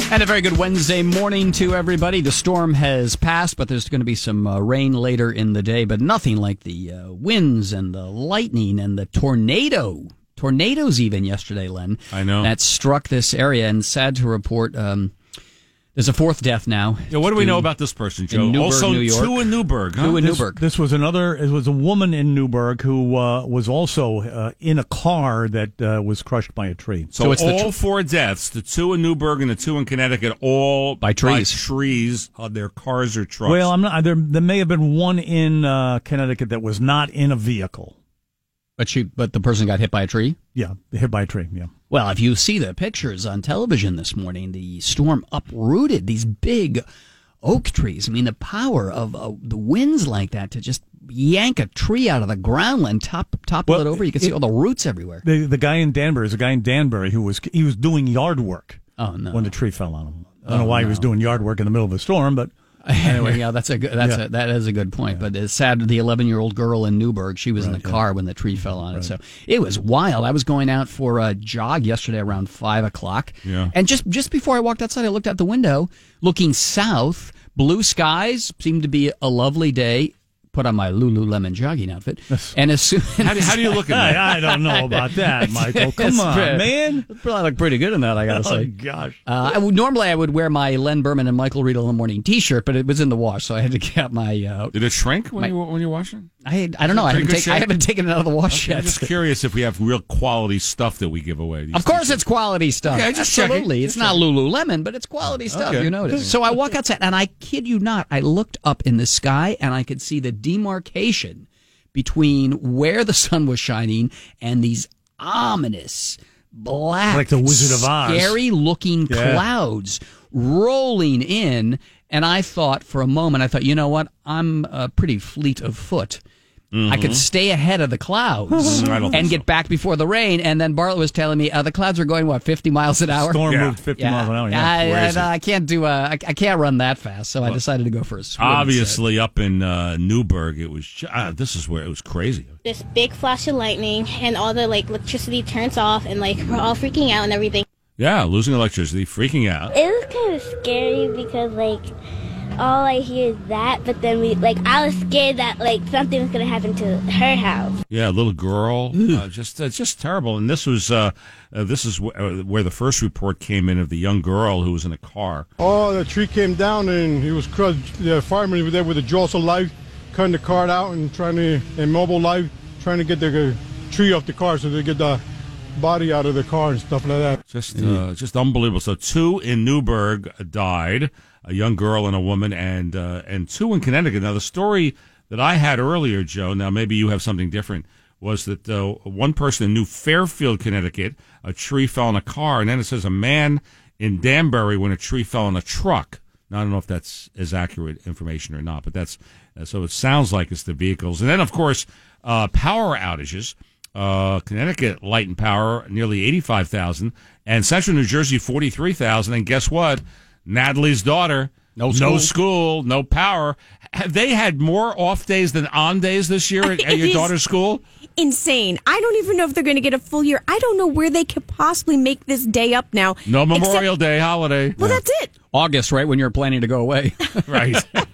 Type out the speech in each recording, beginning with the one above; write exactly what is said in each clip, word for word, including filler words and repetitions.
And a very good Wednesday morning to everybody. The storm has passed, but there's going to be some uh, rain later in the day, but nothing like the uh, winds and the lightning and the tornado. Tornadoes even yesterday, Len. I know. That struck this area, and sad to report, um, there's a fourth death now. Yeah, what do we know about this person, Joe? In Newburgh, also, New York. two in Newburgh. Huh? Two in This, Newburgh. this was another. It was a woman in Newburgh who uh, was also uh, in a car that uh, was crushed by a tree. So, So it's the all tr- four deaths, the two in Newburgh and the two in Connecticut, all By trees. by trees on their cars or trucks. Well, I'm not. There, there may have been one in uh, Connecticut that was not in a vehicle. But she, but the person got hit by a tree? Yeah, hit by a tree. Yeah. Well, if you see the pictures on television this morning, the storm uprooted these big oak trees. I mean, the power of uh, the winds like that to just yank a tree out of the ground and top topple Well, it over. You can it- see all the roots everywhere. The the guy in Danbury is a guy in Danbury who was he was doing yard work Oh, no. when the tree fell on him. I don't Oh, know why he no. was doing yard work in the middle of a storm, but Anyway, yeah, that's a good, that's Yeah. a, that is a good point. But it's sad. The eleven-year-old girl in Newburgh, she was in Right, the yeah. car when the tree fell on it. So it was wild. I was going out for a jog yesterday around five o'clock. Yeah. And just just before I walked outside, I looked out the window, looking south. Blue skies, seemed to be a lovely day. Put on my Lululemon jogging outfit, and as soon how, do, how do you look at that? I, I don't know about that, Michael. Come It's on, pretty- man. I look pretty good in that, I gotta Oh say. gosh. Uh, I would, normally, I would wear my Len Berman and Michael Riedel in the morning T-shirt, but it was in the wash, so I had to get my. Uh, Did it shrink when My- you when you're washing? I I don't know. I Pretty haven't, good take, I shape? haven't taken it out of the wash I'm yet. just curious if we have real quality stuff that we give away. These Of course, t-shirts. it's quality stuff. Okay, just checking. Absolutely, it's not Lululemon, but it's quality stuff. Okay. You notice. So I walk outside, and I kid you not, I looked up in the sky, and I could see the demarcation between where the sun was shining and these ominous, black, Like the Wizard of Oz. scary-looking Yeah. clouds rolling in. And I thought for a moment, I thought, you know what? I'm uh, pretty fleet of foot. I could stay ahead of the clouds Mm-hmm. I don't think and so. get back before the rain. And then Bartlett was telling me uh, the clouds are going, what, fifty miles an hour? Storm Yeah. moved fifty Yeah. miles an hour. Yeah. I, Where I, is it? I can't do. Uh, I, I can't run that fast, so I decided to go for a swim. Obviously, up in uh, Newburgh, it was. ju- Ah, this is where it was crazy. This big flash of lightning and all the like electricity turns off and like we're all freaking out and everything. Yeah, losing electricity, freaking out. It was kind of scary because, like, all I hear is that, but then we, like, I was scared that, like, something was going to happen to her house. Yeah, a little girl, uh, just uh, just terrible. And this was uh, uh, this is wh- uh, where the first report came in of the young girl who was in a car. Oh, the tree came down and he was crushed. The fireman was there with a Jostle light, cutting the car out and trying to, and mobile light, trying to get the uh, tree off the car so they get the body out of the car and stuff like that. Just uh, just unbelievable. So two in Newburgh died, a young girl and a woman, and uh, and two in Connecticut. Now the story that I had earlier, Joe, now maybe you have something different, was that uh, one person in New Fairfield, Connecticut, a tree fell on a car, and then it says a man in Danbury when a tree fell on a truck. Now I don't know if that's as accurate information or not, but that's uh, so it sounds like it's the vehicles. And then of course uh, power outages. Uh, Connecticut light and power nearly eighty-five thousand, and Central New Jersey forty-three thousand. And guess what? Natalie's daughter, No no school. school, no power. Have they had more off days than on days this year at, at It your is- daughter's school? Insane. I don't even know if they're going to get a full year. I don't know where they could possibly make this day up now. No Memorial Except- Day holiday. Well, that's it. August, right when you're planning to go away. Right.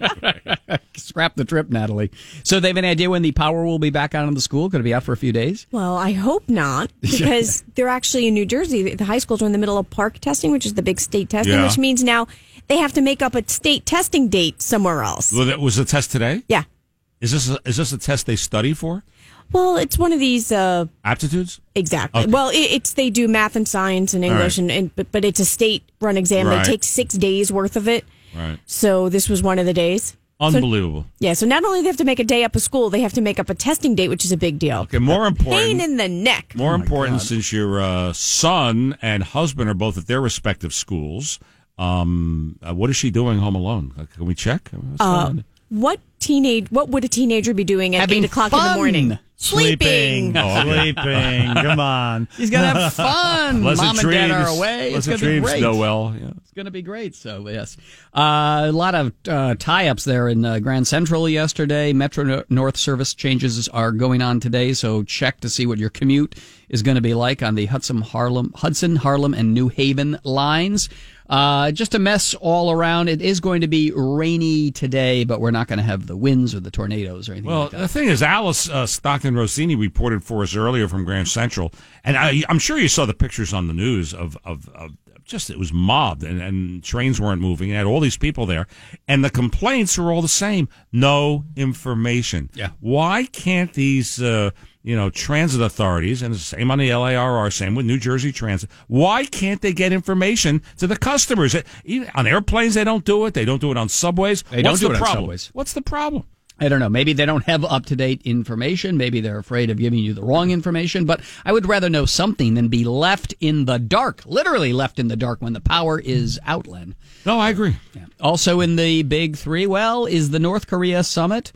Scrap the trip, Natalie. So they have an idea when the power will be back out in the school? Going to be out for a few days? Well, I hope not, because they're actually in New Jersey. The high schools are in the middle of park testing, which is the big state testing, Yeah. which means now they have to make up a state testing date somewhere else. Well, that was the test today? Yeah. Is this a, is this a test they study for? Well, it's one of these. Uh, Aptitudes? exactly. Okay. Well, it, it's they do math and science and English, right. and, and but, but it's a state-run exam. Right. They take six days worth of it. Right. So this was one of the days. Unbelievable. Yeah, so not only do they have to make a day up of school, they have to make up a testing date, which is a big deal. Okay, more important. Pain in the neck. More important, since your uh, son and husband are both at their respective schools. Um, uh, what is she doing home alone? Uh, Can we check? What's going on? What teenage? What would a teenager be doing at Having eight o'clock in the fun. morning? Sleeping. Oh, okay. Sleeping. Come on. He's going to have fun. Pleasant Mom and Dad are dreams. away. It's Pleasant going to be dreams, great. Noel. Yeah. It's going to be great. So, yes. Uh, a lot of uh, tie-ups there in uh, Grand Central yesterday. Metro Nor- North service changes are going on today, so check to see what your commute is going to be like on the Hudson, Harlem, Hudson, Harlem, and New Haven lines. Uh, just a mess all around. It is going to be rainy today, but we're not going to have the winds or the tornadoes or anything Well, like that. the thing is, Alice uh, Stockton Rossini reported for us earlier from Grand Central, and I, I'm sure you saw the pictures on the news of, of, of just, it was mobbed, and, and trains weren't moving, and had all these people there, and the complaints are all the same. No information. Yeah. Why can't these, uh, you know, transit authorities, and it's the same on the L A R R, same with New Jersey Transit, why can't they get information to the customers? Even on airplanes, they don't do it. They don't do it on subways. They don't What's do the it on problem? subways. What's the problem? I don't know. Maybe they don't have up-to-date information. Maybe they're afraid of giving you the wrong information. But I would rather know something than be left in the dark, literally left in the dark when the power is out, Len. No, I agree. Yeah. Also in the big three, well, is the North Korea summit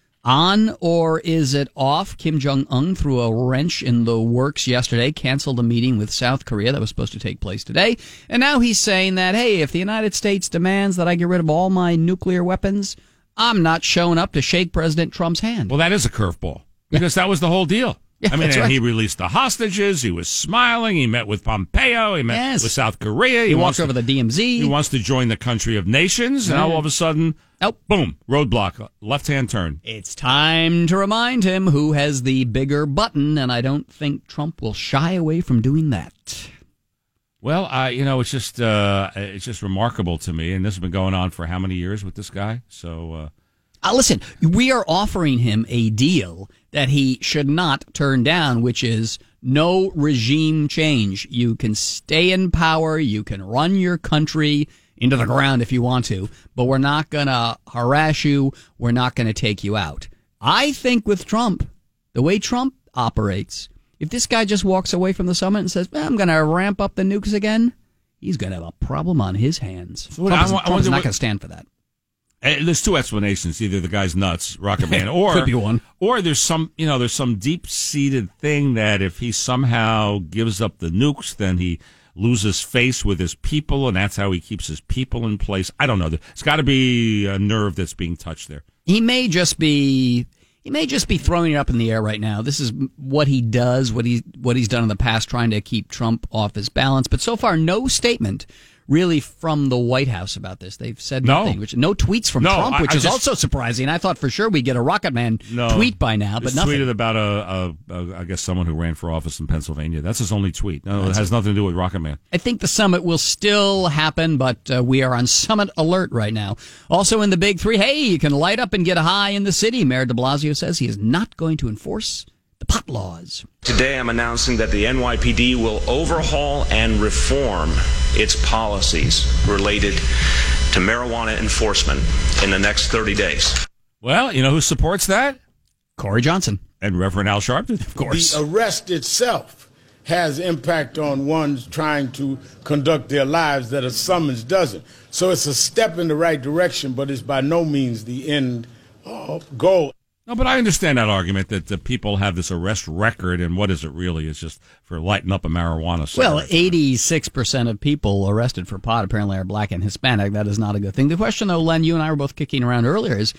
on or is it off? Kim Jong-un threw a wrench in the works yesterday, canceled a meeting with South Korea that was supposed to take place today. And now he's saying that, hey, if the United States demands that I get rid of all my nuclear weapons, I'm not showing up to shake President Trump's hand. Well, that is a curveball because that was the whole deal. Yeah, I mean, that's and right. he released the hostages. He was smiling. He met with Pompeo. He met Yes. with South Korea. He, wants walked over to, the D M Z. He wants to join the country of nations. And now all of a sudden, Nope. boom, roadblock, left-hand turn. It's time to remind him who has the bigger button, and I don't think Trump will shy away from doing that. Well, uh, you know, it's just uh, it's just remarkable to me, and this has been going on for how many years with this guy? So. Uh, Uh, listen, we are offering him a deal that he should not turn down, which is no regime change. You can stay in power, you can run your country into the ground if you want to, but we're not going to harass you, we're not going to take you out. I think with Trump, the way Trump operates, if this guy just walks away from the summit and says, well, I'm going to ramp up the nukes again, he's going to have a problem on his hands. So what- Trump I is, wa- I Trump is wonder not what- going to stand for that. Uh, There's two explanations. Either the guy's nuts, Rocket Man, or Could be one. or there's some, you know, there's some deep-seated thing that if he somehow gives up the nukes, then he loses face with his people, and that's how he keeps his people in place. I don't know. It's got to be a nerve that's being touched there. He may just be he may just be throwing it up in the air right now. This is what he does, what he what he's done in the past, trying to keep Trump off his balance. But so far, no statement really from the White House about this. They've said No. nothing. Which no tweets from No, Trump, I- which I is just- also surprising. I thought for sure we'd get a Rocket Man No. tweet by now, but Just nothing. tweeted about a, a, a, I guess someone who ran for office in Pennsylvania. That's his only tweet. No, it has nothing to do with Rocket Man. I think the summit will still happen, but uh, we are on summit alert right now. Also in the big three, hey, you can light up and get high in the city. Mayor de Blasio says he is not going to enforce the pot laws. Today I'm announcing that the N Y P D will overhaul and reform its policies related to marijuana enforcement in the next thirty days. Well, you know who supports that? Corey Johnson. And Reverend Al Sharpton, of course. The arrest itself has impact on ones trying to conduct their lives that a summons doesn't. So it's a step in the right direction, but it's by no means the end uh, goal. No, but I understand that argument that the people have this arrest record, and what is it really? It's just for lighting up a marijuana cigarette. Well, eighty-six percent of people arrested for pot apparently are black and Hispanic. That is not a good thing. The question, though, Len, you and I were both kicking around earlier, is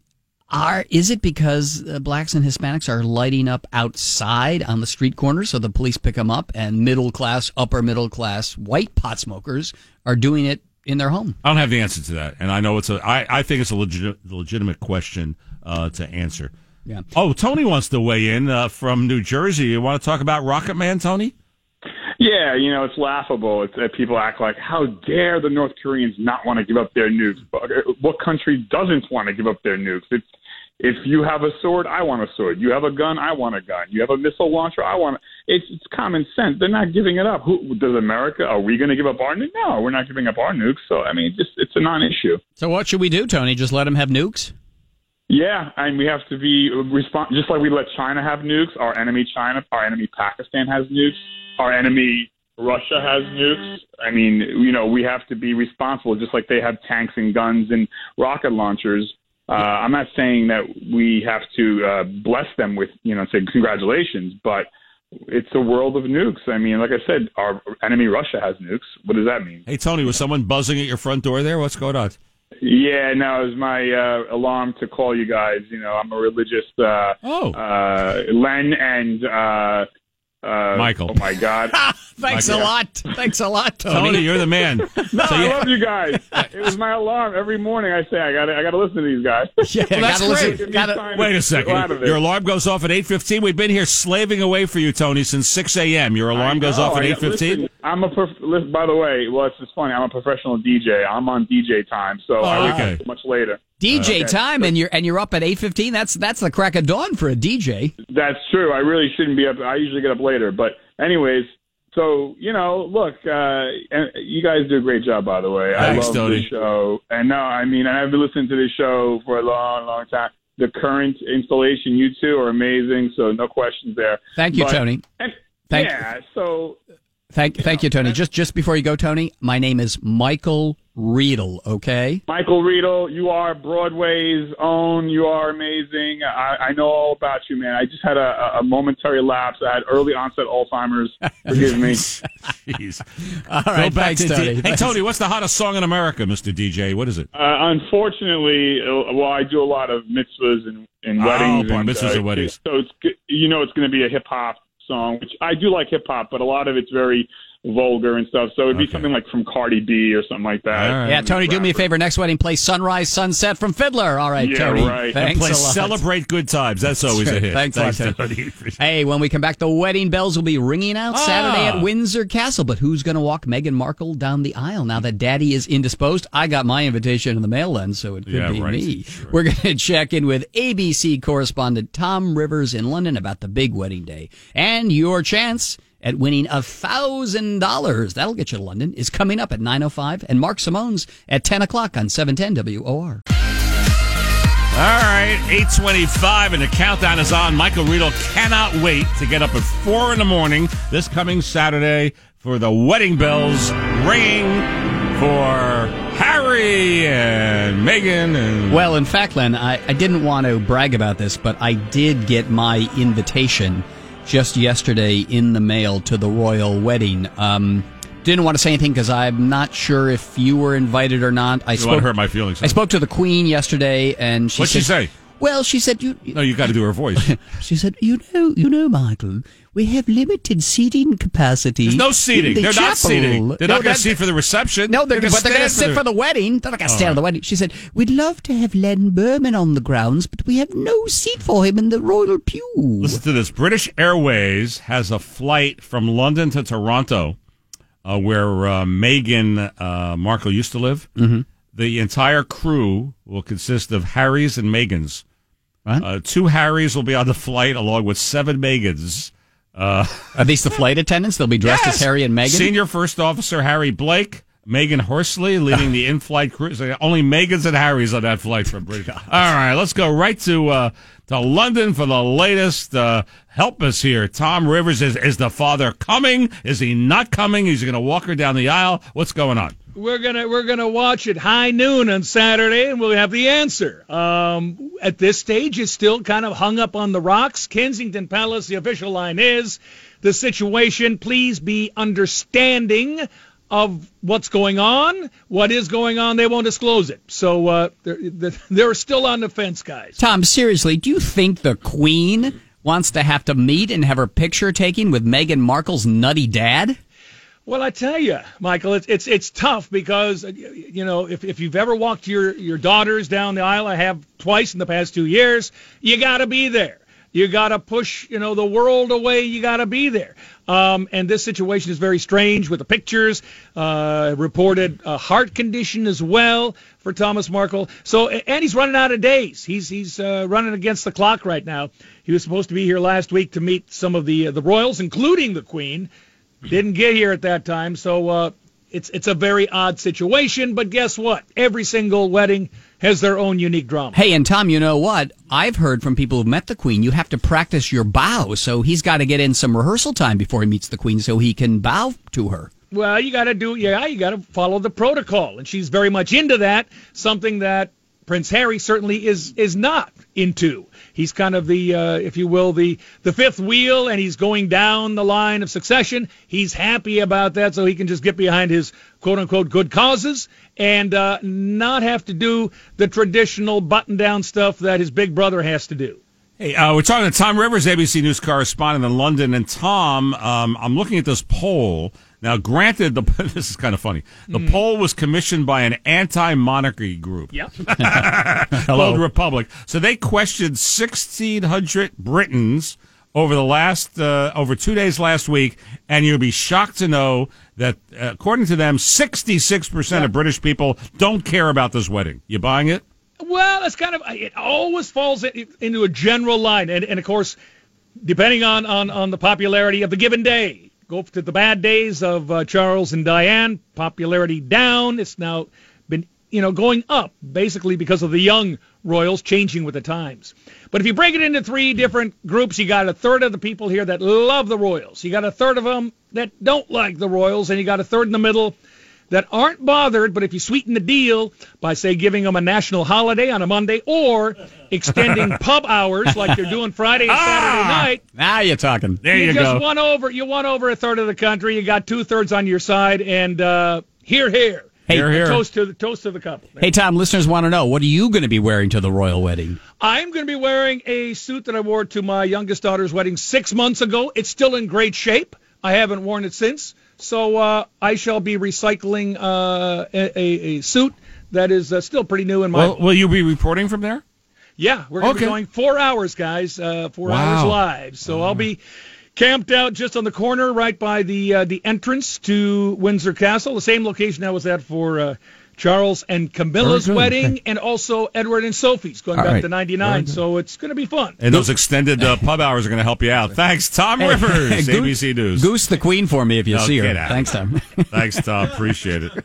are is it because uh, blacks and Hispanics are lighting up outside on the street corners so the police pick them up, and middle-class, upper-middle-class white pot smokers are doing it in their home? I don't have the answer to that, and I know it's a. I, I think it's a legit, legitimate question uh, to answer. Yeah. Oh, Tony wants to weigh in uh, from New Jersey. You want to talk about Rocket Man, Tony? Yeah, you know, it's laughable. It's, uh, people act like, how dare the North Koreans not want to give up their nukes? But, uh, what country doesn't want to give up their nukes? It's, if you have a sword, I want a sword. You have a gun, I want a gun. You have a missile launcher, I want it. It's, it's common sense. They're not giving it up. Who does America? Are we going to give up our nukes? No, we're not giving up our nukes. So, I mean, just it's a non-issue. So what should we do, Tony? Just let them have nukes? Yeah, and we have to be respond just like we let China have nukes. Our enemy China, our enemy Pakistan has nukes. Our enemy Russia has nukes. I mean, you know, we have to be responsible, just like they have tanks and guns and rocket launchers. Uh, I'm not saying that we have to uh, bless them with, you know, say congratulations, but it's a world of nukes. I mean, like I said, our enemy Russia has nukes. What does that mean? Hey, Tony, was someone buzzing at your front door there? What's going on? Yeah, no, it was my uh, alarm to call you guys. You know, I'm a religious uh, oh. uh, Len and uh, Uh, Michael. Oh, my God. Thanks Michael. a lot. Thanks a lot, Tony. Tony, you're the man. No, So I you- love you guys. It was my alarm. Every morning I say, I got to I gotta listen to these guys. Yeah, Well, that's gotta listen- great. Give me gotta- time Wait to a second. get out of it. Your alarm goes off at eight fifteen. We've been here slaving away for you, Tony, since six a.m. Your alarm I goes know. off at I- eight fifteen? listen, I'm a prof- listen, by the way, well, it's just funny. I'm a professional D J. I'm on D J time, so I wake okay. up much later. D J Okay. time, and you're and you're up at eight fifteen. That's that's the crack of dawn for a D J. That's true. I really shouldn't be up. I usually get up later. But anyways, so, you know, look, uh, and you guys do a great job, by the way. Thanks, I love Tony. this show. And no, I mean, and I've been listening to this show for a long, long time. The current installation, you two are amazing, so no questions there. Thank you, But- Tony. And, Thank- yeah, so... Thank thank you, Tony. know, Just just before you go, Tony, my name is Michael Riedel. Okay. Michael Riedel, you are Broadway's own. You are amazing. I, I know all about you, man. I just had a, a momentary lapse. I had early onset Alzheimer's. Forgive me. Jeez. All Go right. back Thanks, to D- Tony. Hey, Thanks. Tony, what's the hottest song in America, Mister D J? What is it? Uh, unfortunately, uh, well, I do a lot of mitzvahs and, and Oh, weddings. bar and, mitzvahs uh, and weddings. So it's g- you know it's going to be a hip hop song, which I do like hip hop, but a lot of it's very vulgar and stuff. So it'd be Okay. something like from Cardi B or something like that. All right. Yeah, Tony, do me a favor. Next wedding, play Sunrise Sunset from Fiddler. All right, Yeah, Tony. right. Thanks Play a lot. Celebrate Good Times. That's always a hit. Thanks a lot, Tony. Hey, when we come back, the wedding bells will be ringing out Saturday Ah. at Windsor Castle. But who's going to walk Meghan Markle down the aisle now that Daddy is indisposed? I got my invitation in the mail then, so it could Yeah, be right. me. Sure. We're going to check in with A B C correspondent Tom Rivers in London about the big wedding day. And your chance at winning a thousand dollars, that'll get you to London, is coming up at nine oh five. And Mark Simone's at ten o'clock on seven ten W O R. All right, eight twenty-five, and the countdown is on. Michael Riedel cannot wait to get up at four in the morning this coming Saturday for the wedding bells ringing for Harry and Meghan. And Well, in fact, Len, I, I didn't want to brag about this, but I did get my invitation just yesterday in the mail to the royal wedding. Um, didn't want to say anything because I'm not sure if you were invited or not. I you spoke, want to hurt my feelings? I spoke to the Queen yesterday, and she What'd said, she say? Well, she said, you, No, you got to do her voice. she said, you know, you know, Michael, we have limited seating capacity. There's no seating. in the They're chapel. not seating. They're No, not going that- to seat for the reception. No, they're, gonna but they're going to stand sit for the wedding. They're not going to All stand right. for the wedding. She said, we'd love to have Len Berman on the grounds, but we have no seat for him in the royal pew. Listen to this. British Airways has a flight from London to Toronto, uh, where uh, Meghan uh, Markle used to live. Mm-hmm. The entire crew will consist of Harrys and Meghans. What? Uh, two Harrys will be on the flight, along with seven Meghans. Uh, Are these the flight attendants? They'll be dressed yes! as Harry and Meghan? Senior First Officer Harry Blake, Megan Horsley leading the in-flight crew. So only Megans and Harrys on that flight from British. All right, let's go right to uh, to London for the latest. Uh, help us here. Tom Rivers, is, is the father coming? Is he not coming? Is he going to walk her down the aisle? What's going on? We're gonna we're gonna watch at high noon on Saturday, and we'll have the answer. Um, at this stage, it's still kind of hung up on the rocks. Kensington Palace, the official line is the situation. Please be understanding of what's going on. What is going on, they won't disclose it. So uh, they're, they're still on the fence, guys. Tom, seriously, do you think the Queen wants to have to meet and have her picture taken with Meghan Markle's nutty dad? Well, I tell you, Michael, it's it's it's tough because you know if if you've ever walked your your daughters down the aisle, I have twice in the past two years. You got to be there. You got to push you know the world away. You got to be there. Um, and this situation is very strange with the pictures. Uh, reported a heart condition as well for Thomas Markle. So and he's running out of days. He's he's uh, running against the clock right now. He was supposed to be here last week to meet some of the uh, the royals, including the Queen. Didn't get here at that time, so uh, it's it's a very odd situation. But guess what? Every single wedding has their own unique drama. Hey, and Tom, you know what? I've heard from people who've met the Queen, you have to practice your bow, so he's got to get in some rehearsal time before he meets the Queen so he can bow to her. Well, you got to do, yeah, you got to follow the protocol, and she's very much into that. Something that Prince Harry certainly is is not into. He's kind of the, uh, if you will, the the fifth wheel, and he's going down the line of succession. He's happy about that, so he can just get behind his quote-unquote good causes and uh, not have to do the traditional button-down stuff that his big brother has to do. Hey, uh, we're talking to Tom Rivers, A B C News correspondent in London. And Tom, um, I'm looking at this poll. Now, granted, the, this is kind of funny. The mm. poll was commissioned by an anti-monarchy group. Yep. Called Republic. So they questioned sixteen hundred Britons over the last, uh, over two days last week. And you'll be shocked to know that, uh, according to them, sixty-six percent yep. of British people don't care about this wedding. You buying it? Well, it's kind of, it always falls into a general line. And, and of course, depending on, on, on the popularity of the given day. Go to the bad days of uh, Charles and Diane, popularity down. It's now been, you know, going up, basically because of the young royals changing with the times. But if you break it into three different groups, you got a third of the people here that love the royals. You got a third of them that don't like the royals, and you got a third in the middle that aren't bothered, but if you sweeten the deal by, say, giving them a national holiday on a Monday or extending pub hours like they're doing Friday and Saturday ah, night. Now you're talking. There you, you just go. Won over, you won over a third of the country. You got two-thirds on your side, and uh, here, here. Hey, here, here. Toast to the, toast to the couple. There. Hey, Tom, listeners want to know, what are you going to be wearing to the royal wedding? I'm going to be wearing a suit that I wore to my youngest daughter's wedding six months ago. It's still in great shape. I haven't worn it since. So uh, I shall be recycling uh, a, a suit that is uh, still pretty new in my... Well, will you be reporting from there? Yeah, we're going to okay. be going four hours, guys, uh, four wow. hours live. So I'll be camped out just on the corner right by the uh, the entrance to Windsor Castle, the same location I was at for uh, Charles and Camilla's wedding, okay. and also Edward and Sophie's, going All back right. to ninety-nine. So it's going to be fun. And those extended uh, pub hours are going to help you out. Thanks, Tom hey, Rivers, hey, A B C News. Goose the queen for me if you no, see her. Out. Thanks, Tom. Thanks, Tom. Appreciate it.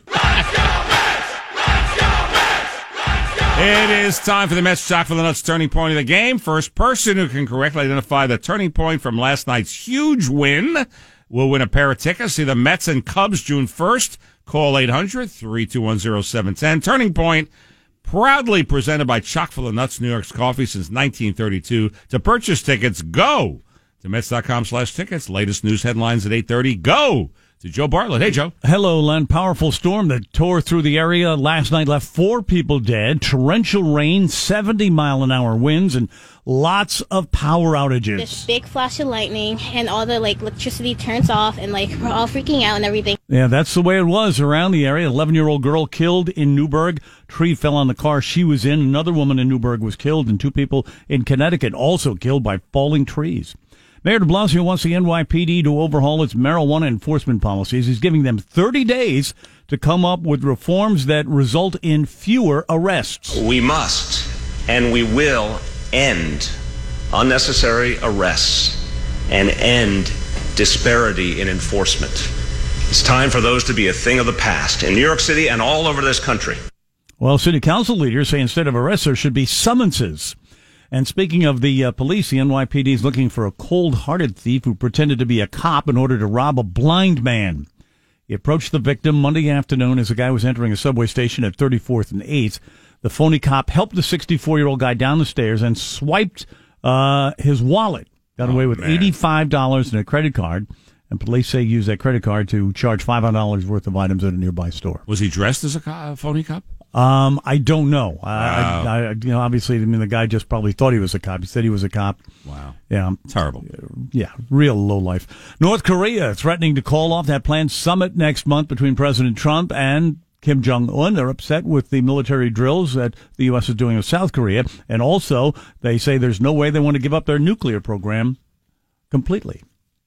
It is time for the Mets Shock for the Nuts turning point of the game. First person who can correctly identify the turning point from last night's huge win will win a pair of tickets. See the Mets and Cubs June first. Call eight hundred, three two one, oh seven one oh. Turning Point, proudly presented by Chock full of Nuts, New York's coffee since nineteen thirty-two. To purchase tickets, go to Mets.com slash tickets. Latest news headlines at eight thirty. Go to Joe Bartlett. Hey, Joe. Hello, Len. Powerful storm that tore through the area last night left four people dead. Torrential rain, seventy mile an hour winds, and lots of power outages. This big flash of lightning, and all the like electricity turns off, and like we're all freaking out and everything. Yeah, that's the way it was around the area. eleven-year-old girl killed in Newburgh. Tree fell on the car she was in. Another woman in Newburgh was killed, and two people in Connecticut also killed by falling trees. Mayor de Blasio wants the N Y P D to overhaul its marijuana enforcement policies. He's giving them thirty days to come up with reforms that result in fewer arrests. We must and we will end unnecessary arrests and end disparity in enforcement. It's time for those to be a thing of the past in New York City and all over this country. Well, city council leaders say instead of arrests, there should be summonses. And speaking of the uh, police, the N Y P D is looking for a cold-hearted thief who pretended to be a cop in order to rob a blind man. He approached the victim Monday afternoon as the guy was entering a subway station at thirty-fourth and eighth. The phony cop helped the sixty-four-year-old guy down the stairs and swiped uh, his wallet. Got away oh, with man. eighty-five dollars and a credit card. And police say he used that credit card to charge five hundred dollars worth of items at a nearby store. Was he dressed as a, co- a phony cop? Um, I don't know. Wow. I, I, you know, obviously, I mean, the guy just probably thought he was a cop. He said he was a cop. Wow. Yeah. Terrible. Yeah, real low life. North Korea threatening to call off that planned summit next month between President Trump and Kim Jong-un. They're upset with the military drills that the U S is doing with South Korea. And also, they say there's no way they want to give up their nuclear program completely.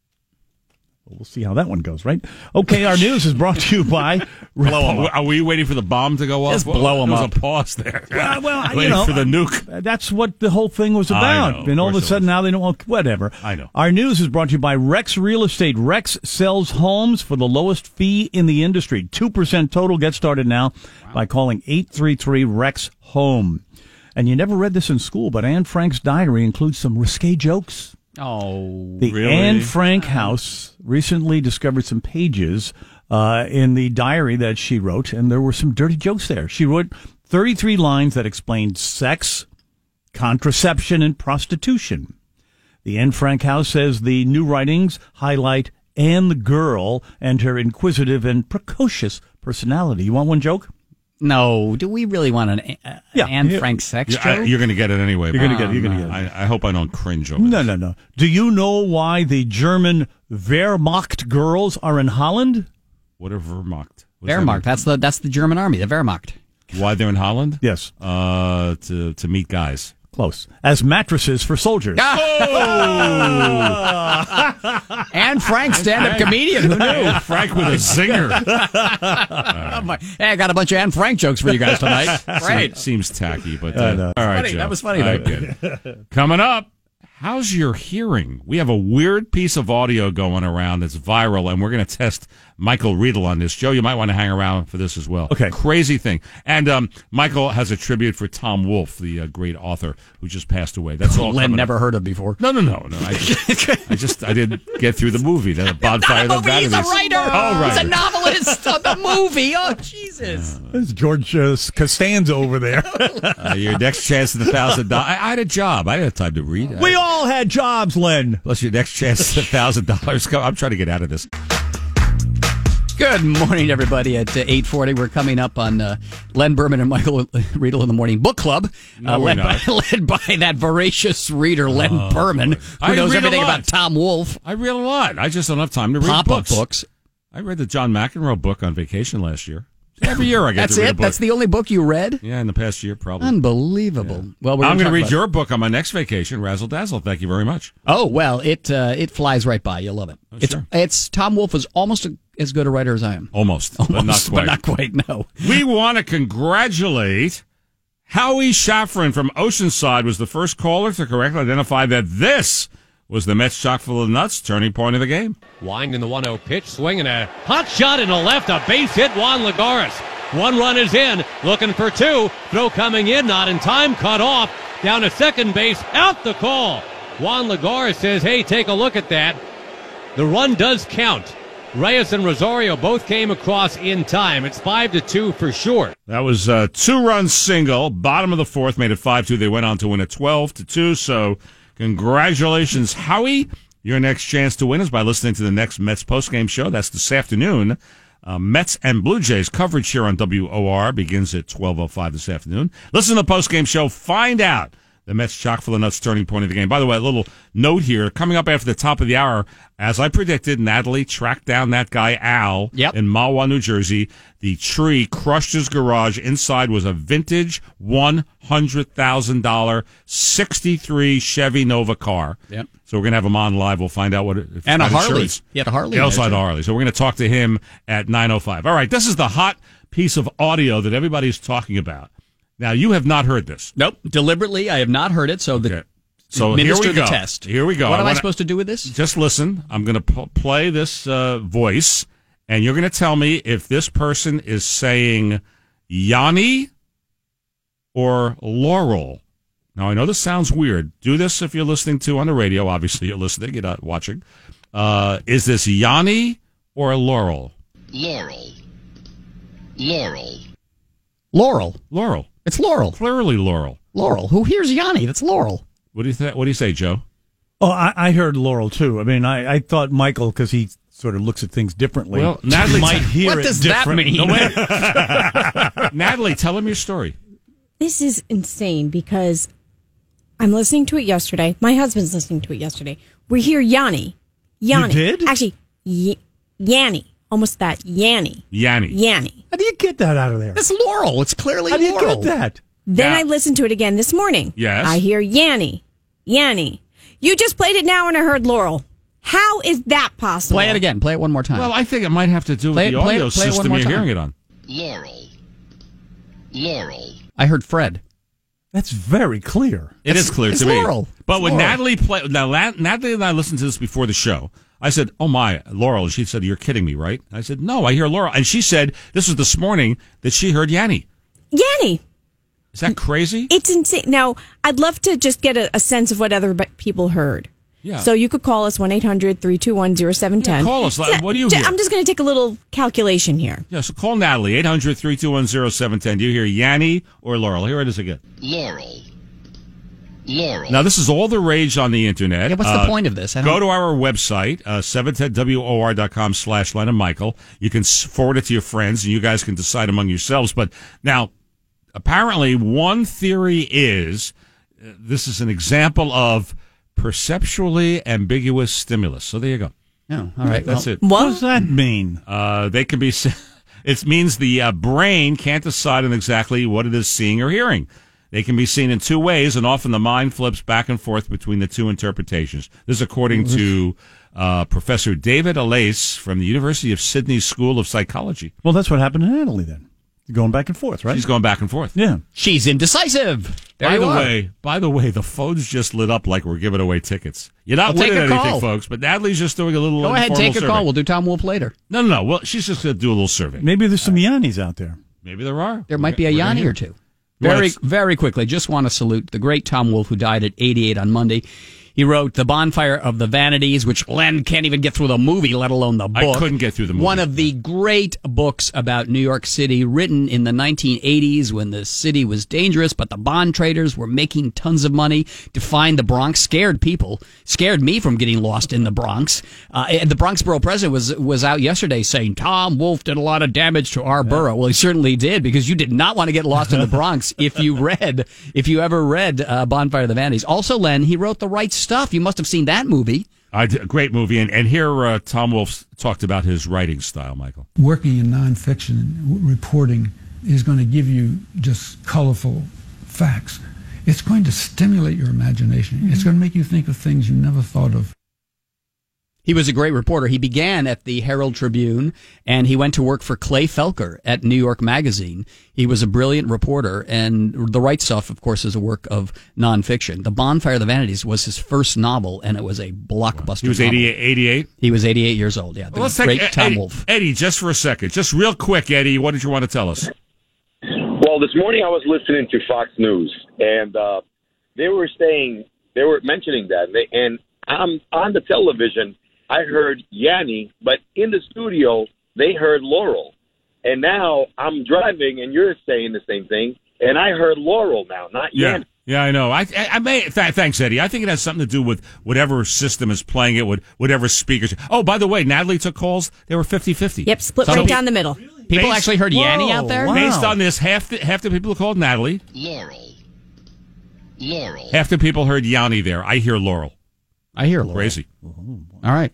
We'll see how that one goes, right? Okay, our news is brought to you by... blow are we waiting for the bomb to go off? Just blow them there was up. a pause there. Well, well waiting you know, for the nuke. That's what the whole thing was about. I know, and all of a sudden was. now they don't want... Whatever. I know. Our news is brought to you by Rex Real Estate. Rex sells homes for the lowest fee in the industry. two percent total. Get started now wow. by calling eight three three, R E X, HOME. And you never read this in school, but Anne Frank's diary includes some risque jokes. Oh, the really? Anne Frank house recently discovered some pages uh, in the diary that she wrote, and there were some dirty jokes there. She wrote thirty-three lines that explained sex, contraception, and prostitution. The Anne Frank house says the new writings highlight Anne the girl and her inquisitive and precocious personality. You want one joke? No, do we really want an uh, Yeah. Anne Yeah. Frank sex Yeah, I- joke? you're going to get it anyway. You're gonna but, get it, you're gonna um, get it. I, I hope I don't cringe over No, this. no, no. Do you know why the German Wehrmacht girls are in Holland? What are Wehrmacht? What does that Wehrmacht. That's the that's the German army, the Wehrmacht. mean? Why they're in Holland? Yes. Uh, to to meet guys. Close. As mattresses for soldiers. Anne Frank, stand-up comedian. Who knew? Frank with a zinger. Oh my- hey, I got a bunch of Anne Frank jokes for you guys tonight. Great. Seems tacky, but I uh, know. all right, Funny. Joe. That was funny, I though. get it. Coming up, how's your hearing? We have a weird piece of audio going around that's viral, and we're going to test Michael Riedel on this. Joe, you might want to hang around for this as well. Okay. Crazy thing. And um, Michael has a tribute for Tom Wolfe, the uh, great author who just passed away. That's all. Len coming never up. heard of before. No, no, no, no. I just, I just, I didn't get through the movie. The Bonfire of the movie. He's a Vanities. writer. Oh, right. He's a novelist of the movie. Oh, Jesus. There's George uh, Costanza over there. Uh, your next chance at a thousand dollars. I had a job. I didn't have time to read. We all had jobs, Len. Plus, your next chance at a thousand dollars. I'm trying to get out of this. Good morning, everybody. At uh, eight forty, we're coming up on uh, Len Berman and Michael Riedel in the Morning Book Club, No, uh, we're led, not. by, led by that voracious reader, Len Oh, Berman, boy. who I knows read a everything lot. about Tom Wolfe. I read a lot. I just don't have time to read Pop-up books. books. I read the John McEnroe book on vacation last year. Every year I get That's to read it? a book. That's the only book you read? Yeah, in the past year, probably. Unbelievable. Well, we're I'm going to to read your book on my next vacation, Razzle Dazzle. Thank you very much. Oh, well, it uh, it flies right by. You'll love it. Oh, it's sure. it's Tom Wolfe is almost a, as good a writer as I am. Almost, Almost, but not quite. But not quite, no. We want to congratulate Howie Shafran from Oceanside was the first caller to correctly identify that this was the Mets chock full of nuts turning point of the game. Winding the one oh pitch, swinging a hot shot in the left, a base hit, Juan Lagares. One run is in, looking for two. Throw coming in, not in time, cut off. Down to second base, out the call. Juan Lagares says, hey, take a look at that. The run does count. Reyes and Rosario both came across in time. It's five to two for sure. That was a two-run single. Bottom of the fourth made it five two. They went on to win it twelve to two. So congratulations, Howie. Your next chance to win is by listening to the next Mets postgame show. That's this afternoon. Uh, Mets and Blue Jays coverage here on W O R begins at twelve oh five this afternoon. Listen to the postgame show. Find out the Mets chock full of nuts turning point of the game. By the way, a little note here. Coming up after the top of the hour, as I predicted, Natalie tracked down that guy, Al, Yep. in Mahwah, New Jersey. The tree crushed his garage. Inside was a vintage one hundred thousand dollars sixty-three Chevy Nova car. Yep. So we're going to have him on live. We'll find out what it, if And it's a got Harley. insurance. He had a Harley He also there, had a too. Harley. So we're going to talk to him at nine oh five. All right, this is the hot piece of audio that everybody's talking about. Now, you have not heard this. Nope. Deliberately, I have not heard it, so the Okay. So here administer we the go. test. Here we go. What am I wanna- supposed to do with this? Just listen. I'm going to p- play this uh, voice, and you're going to tell me if this person is saying Yanni or Laurel. Now, I know this sounds weird. Do this if you're listening to on the radio. Obviously, you're listening. You're not watching. Uh, is this Yanni or Laurel? Laurel. Laurel. Laurel. Laurel. It's Laurel. Clearly Laurel. Laurel. Who hears Yanni? That's Laurel. What do you th- What do you say, Joe? Oh, I, I heard Laurel, too. I mean, I, I thought Michael, because he sort of looks at things differently, Well, Natalie, might hear What it does that different. mean? No, wait. Natalie, tell him your story. This is insane because I'm listening to it yesterday. My husband's listening to it yesterday. We hear Yanni. Yanni. You did? Actually, y- Yanni. Almost that. Yanni. Yanni. Yanni. How do you get that out of there? It's Laurel. It's clearly How do you Laurel. get that? Then Yeah. I listened to it again this morning. Yes. I hear Yanni. Yanni. You just played it now and I heard Laurel. How is that possible? Play it again. Play it one more time. Well, I think it might have to do with Play it- the play it- audio play it one system more you're time. hearing it on. Laurel. Laurel. I heard Fred. That's very clear. It is clear it's to me. Laurel. But It's when Laurel. Natalie played, now La- Natalie and I listened to this before the show. I said, "Oh my, Laurel." And she said, "You're kidding me, right?" I said, "No, I hear Laurel." And she said, "This was this morning that she heard Yanni." Yanni. Is that crazy? It's insane. Now, I'd love to just get a, a sense of what other b- people heard. Yeah. So you could call us one eight hundred three two one oh seven one oh. Yeah, call us. Like, what do you J- hear? I'm just going to take a little calculation here. Yeah, so call Natalie, eight hundred three two one oh seven one oh. Do you hear Yanni or Laurel? Here it is again. Laurel. Laurel. Now, this is all the rage on the internet. Yeah, what's Uh, the point of this? I don't Go to our website, uh, seven ten W O R dot com slash Len and Michael. You can s- forward it to your friends, and you guys can decide among yourselves. But now, apparently, one theory is uh, this is an example of perceptually ambiguous stimulus. So there you go. Oh, all right. That's well, it. What does that mean? Uh, they can be. It means the uh, brain can't decide on exactly what it is seeing or hearing. They can be seen in two ways, and often the mind flips back and forth between the two interpretations. This is according to uh, Professor David Alace from the University of Sydney School of Psychology. Well, that's what happened to Natalie then. Going back and forth, right? She's going back and forth. Yeah. She's indecisive. There by you the are. way, by the way, the phones just lit up like we're giving away tickets. You're not Well, take winning a anything, call. folks, but Natalie's just doing a little Go ahead, informal take a survey. call. We'll do Tom Wolf later. No, no, no. Well, she's just going to do a little survey. Maybe there's some Yannis out there. Maybe there are. There might be a We're gonna Yanni hear. or two. Well, Very, it's- very quickly, just want to salute the great Tom Wolfe, who died at eighty-eight on Monday. He wrote The Bonfire of the Vanities, which Len can't even get through the movie, let alone the book. I couldn't get through the movie. One of the great books about New York City, written in the nineteen eighties when the city was dangerous, but the bond traders were making tons of money to find the Bronx. Scared people, scared me from getting lost in the Bronx. Uh, and the Bronx borough president was was out yesterday saying Tom Wolfe did a lot of damage to our borough. Well, he certainly did, because you did not want to get lost in the Bronx if you read, if you ever read uh, Bonfire of the Vanities. Also, Len, he wrote The Right Stuff. You must have seen that movie. I did, a great movie. And, and here uh, Tom Wolfe talked about his writing style, Michael. Working in nonfiction reporting is going to give you just colorful facts. It's going to stimulate your imagination. Mm-hmm. It's going to make you think of things you never thought of. He was a great reporter. He began at the Herald Tribune, and he went to work for Clay Felker at New York Magazine. He was a brilliant reporter, and The Right Stuff, of course, is a work of nonfiction. The Bonfire of the Vanities was his first novel, and it was a blockbuster. He was novel. eighty-eight? He was eighty-eight years old, yeah. The Well, let's great take Tom Eddie, Wolfe. Eddie, just for a second. Just real quick, Eddie, what did you want to tell us? Well, this morning I was listening to Fox News, and uh, they were saying, they were mentioning that, and, they, and um, on the television, I heard Yanni, but in the studio, they heard Laurel. And now I'm driving, and you're saying the same thing, and I heard Laurel now, not Yeah. Yanni. Yeah, I know. I, I, I may. Th- thanks, Eddie. I think it has something to do with whatever system is playing it, with whatever speakers. Oh, by the way, Natalie took calls. They were fifty-fifty. Yep, split So right pe- down the middle. People Based- actually heard Yanni out there? Based on this, half the, half the people called Natalie. Laurel. Laurel. Half the people heard Yanni there. I hear Laurel. I hear Laurel. Crazy. All right.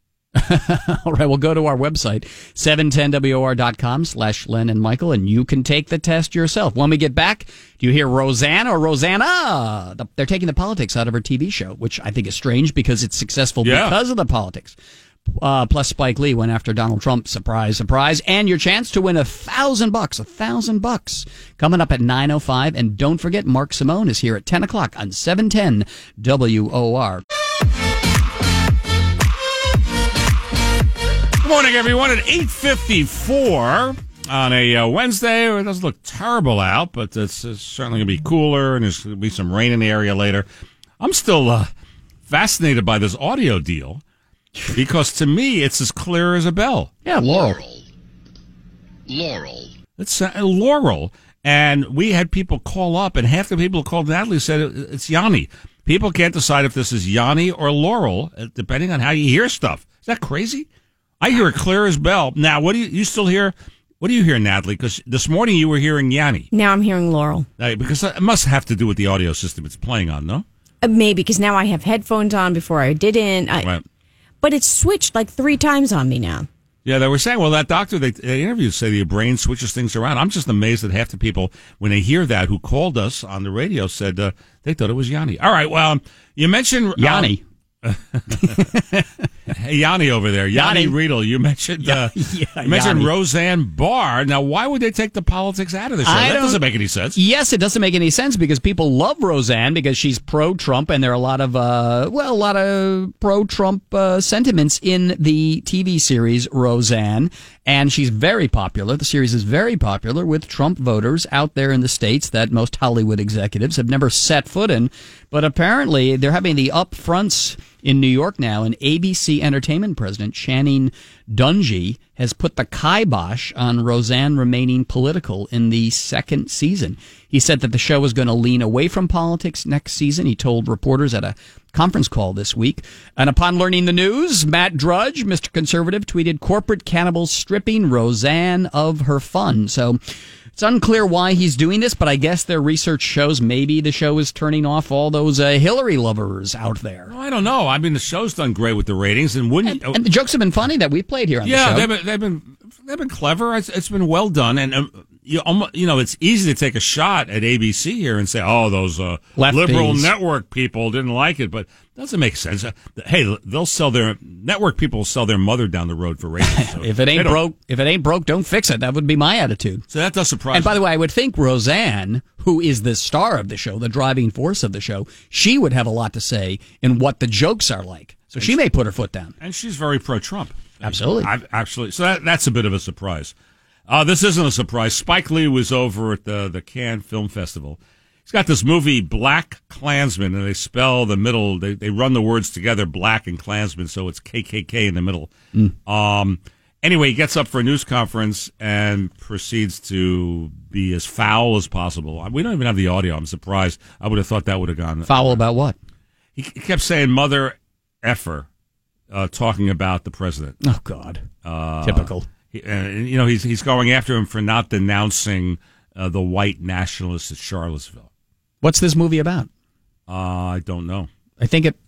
All right, we'll go to our website, seven ten W O R dot com slash Len and Michael, and you can take the test yourself. When we get back, do you hear Roseanne or Rosanna? The- They're taking the politics out of her T V show, which I think is strange because it's successful Yeah. because of the politics. Uh, plus, Spike Lee went after Donald Trump. Surprise, surprise. And your chance to win a thousand bucks, a thousand bucks coming up at nine oh five. And don't forget, Mark Simone is here at ten o'clock on seven ten W O R. Good morning, everyone. At eight fifty-four on a uh, Wednesday, it doesn't look terrible out, but it's, it's certainly going to be cooler, and there's going to be some rain in the area later. I'm still uh, fascinated by this audio deal because, to me, it's as clear as a bell. Yeah, Laurel. Laurel. It's uh, Laurel. And we had people call up, and half the people who called Natalie said it, it's Yanni. People can't decide if this is Yanni or Laurel, uh, depending on how you hear stuff. Is that crazy? I hear it clear as bell. Now, what do you, you still hear? What do you hear, Natalie? Because this morning you were hearing Yanni. Now I'm hearing Laurel. Uh, because it must have to do with the audio system it's playing on, no? Uh, maybe because now I have headphones on before I didn't. I, Right. But it's switched like three times on me now. Yeah, they were saying, well, that doctor they, they interviewed said your brain switches things around. I'm just amazed that half the people, when they hear that, who called us on the radio, said uh, they thought it was Yanni. All right, well, you mentioned... Um, Yanni. Hey, Yanni over there. Yanni, Yanni. Riedel. You mentioned, uh, Yeah, you mentioned Yanni. Roseanne Barr. Now, why would they take the politics out of the show? I That don't- doesn't make any sense. Yes, it doesn't make any sense because people love Roseanne because she's pro-Trump, and there are a lot of uh, well, a lot of pro-Trump uh, sentiments in the T V series Roseanne, and she's very popular. The series is very popular with Trump voters out there in the states that most Hollywood executives have never set foot in. But apparently, they're having the upfronts in New York now, and A B C Entertainment president Channing Dungey has put the kibosh on Roseanne remaining political in the second season. He said that the show was going to lean away from politics next season. He told reporters at a conference call this week. And upon learning the news, Matt Drudge, Mister Conservative, tweeted, "Corporate cannibals stripping Roseanne of her fun." So it's unclear why he's doing this, but I guess their research shows maybe the show is turning off all those uh, Hillary lovers out there. Well, I don't know. I mean, the show's done great with the ratings, and wouldn't and, and the jokes have been funny that we played here on yeah, the show. they've been they've been they've been clever. It's, it's been well done, and um, you almost, you know, it's easy to take a shot at A B C here and say, "Oh, those uh, liberal network people didn't like it," but it doesn't make sense. Uh, hey, they'll sell their network people will sell their mother down the road for ratings. So if it ain't broke, if it ain't broke, don't fix it. That would be my attitude. So that does surprise. And by me. the way, I would think Roseanne, who is the star of the show, the driving force of the show, she would have a lot to say in what the jokes are like. So she may put her foot down. And she's very pro-Trump. Absolutely. I've actually, so that, that's a bit of a surprise. Uh, this isn't a surprise. Spike Lee was over at the, the Cannes Film Festival. He's got this movie, Black Klansman, and they spell the middle, they, they run the words together, Black and Klansman, so it's K K K in the middle. Mm. Um, anyway, he gets up for a news conference and proceeds to be as foul as possible. We don't even have the audio. I'm surprised. I would have thought that would have gone. Foul about what? He, he kept saying mother effer, uh, talking about the president. Oh, God. Uh, Typical. He, uh, you know, he's he's going after him for not denouncing uh, the white nationalists at Charlottesville. What's this movie about? Uh, I don't know. I think it.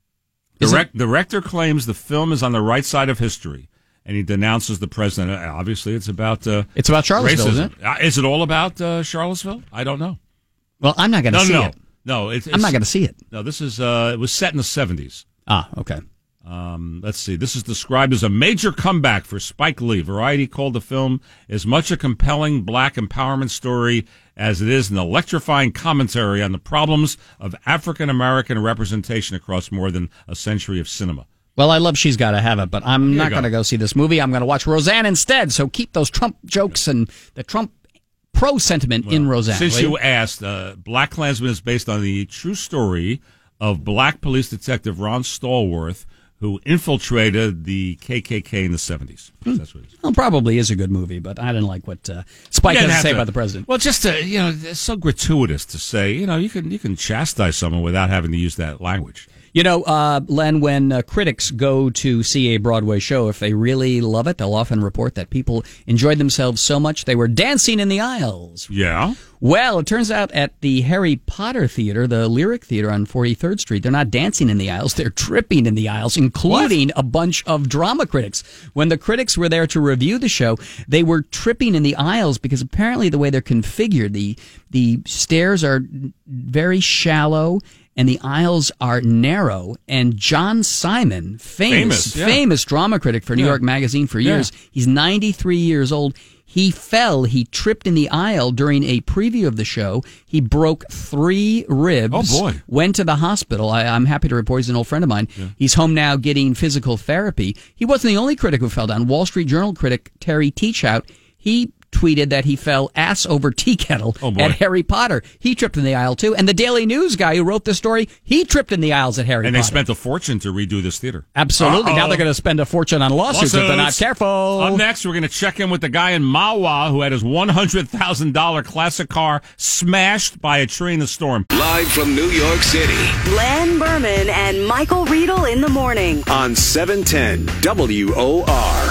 The rec- director claims the film is on the right side of history, and he denounces the president. Uh, obviously, it's about uh, it's about Charlottesville, racism. isn't it? Uh, is it all about uh, Charlottesville? I don't know. Well, I'm not going to no, see no, it. No, it's, I'm not going to see it. No, this is uh, it was set in the seventies. Ah, okay. Um, let's see. This is described as a major comeback for Spike Lee. Variety called the film as much a compelling black empowerment story as it is an electrifying commentary on the problems of African American representation across more than a century of cinema. Well, I love She's Gotta Have It, but I'm Here not you go. going to go see this movie. I'm going to watch Roseanne instead. So keep those Trump jokes and the Trump pro sentiment in Roseanne. Since will you asked, uh, Black Klansman is based on the true story of black police detective Ron Stallworth, who infiltrated the K K K in the seventies. Hmm. That's what it is. Well, probably is a good movie, but I didn't like what uh, Spike had to say about the president. Well, just to, you know, it's so gratuitous to say, you know, you can you can chastise someone without having to use that language. You know, uh, Len, when uh, critics go to see a Broadway show, if they really love it, they'll often report that people enjoyed themselves so much they were dancing in the aisles. Yeah. Well, it turns out at the Harry Potter Theater, the Lyric Theater on forty-third Street, they're not dancing in the aisles, they're tripping in the aisles, including what? a bunch of drama critics. When the critics were there to review the show, they were tripping in the aisles because apparently the way they're configured, the the stairs are very shallow and the aisles are narrow. And John Simon, famous, famous, yeah. famous drama critic for New Yeah. York Magazine for years, Yeah. he's ninety-three years old. He fell, he tripped in the aisle during a preview of the show. He broke three ribs. Oh, boy. Went to the hospital. I, I'm happy to report he's an old friend of mine. Yeah. He's home now getting physical therapy. He wasn't the only critic who fell down. Wall Street Journal critic Terry Teachout, he tweeted that he fell ass over tea kettle Oh, boy. at Harry Potter. He tripped in the aisle, too. And the Daily News guy who wrote the story, he tripped in the aisles at Harry And Potter. they spent a fortune to redo this theater. Absolutely. Uh-oh. Now they're going to spend a fortune on lawsuits, if they're not Lawsuits. careful. Up next, we're going to check in with the guy in Mawa who had his one hundred thousand dollars classic car smashed by a tree in the storm. Live from New York City Len Berman and Michael Riedel in the morning. on seven ten W O R.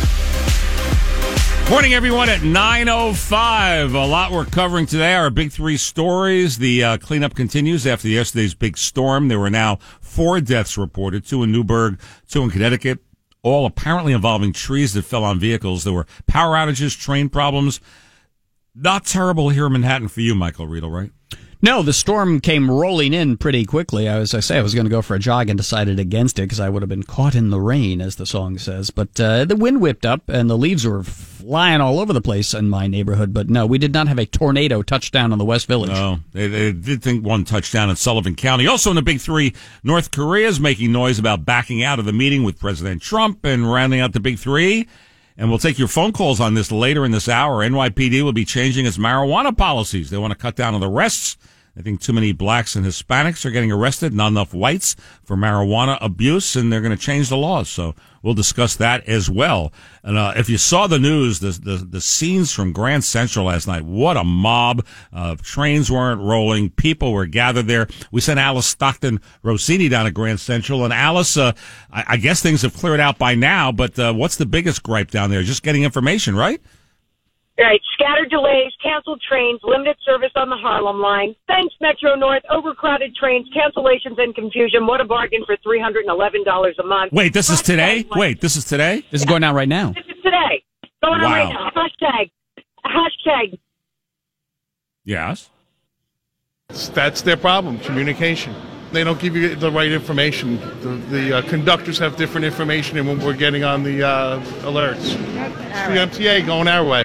Morning, everyone, at nine oh five. A lot we're covering today. Our big three stories. The uh, cleanup continues after yesterday's big storm. There were now four deaths reported, two in Newburgh, two in Connecticut, all apparently involving trees that fell on vehicles. There were power outages, train problems. Not terrible here in Manhattan for you, Michael Riedel, right? No, the storm came rolling in pretty quickly. As I say, I was going to go for a jog and decided against it because I would have been caught in the rain, as the song says. But uh, the wind whipped up and the leaves were flying all over the place in my neighborhood. But no, we did not have a tornado touchdown on the West Village. No, they, they did think one touchdown in Sullivan County. Also in the big three, North Korea is making noise about backing out of the meeting with President Trump and rounding out the big three. And we'll take your phone calls on this later in this hour. N Y P D will be changing its marijuana policies. They want to cut down on the arrests. I think too many blacks and Hispanics are getting arrested, not enough whites for marijuana abuse, and they're going to change the laws. So we'll discuss that as well. And uh, if you saw the news, the, the the scenes from Grand Central last night, what a mob. Uh, trains weren't rolling. People were gathered there. We sent Alice Stockton Rossini down to Grand Central. And Alice, uh, I, I guess things have cleared out by now, but uh, what's the biggest gripe down there? Just getting information, right? Right. Scattered delays, canceled trains, limited service on the Harlem line. Thanks, Metro North. Overcrowded trains, cancellations, and confusion. What a bargain for three hundred eleven dollars a month. Wait, this is today? Wait, this is today? This is going on right now. This is today. Going on Wow. right now. Hashtag. Hashtag. Yes. That's their problem, communication. They don't give you the right information. The, the uh, conductors have different information than what we're getting on the uh, alerts. It's the M T A going our way.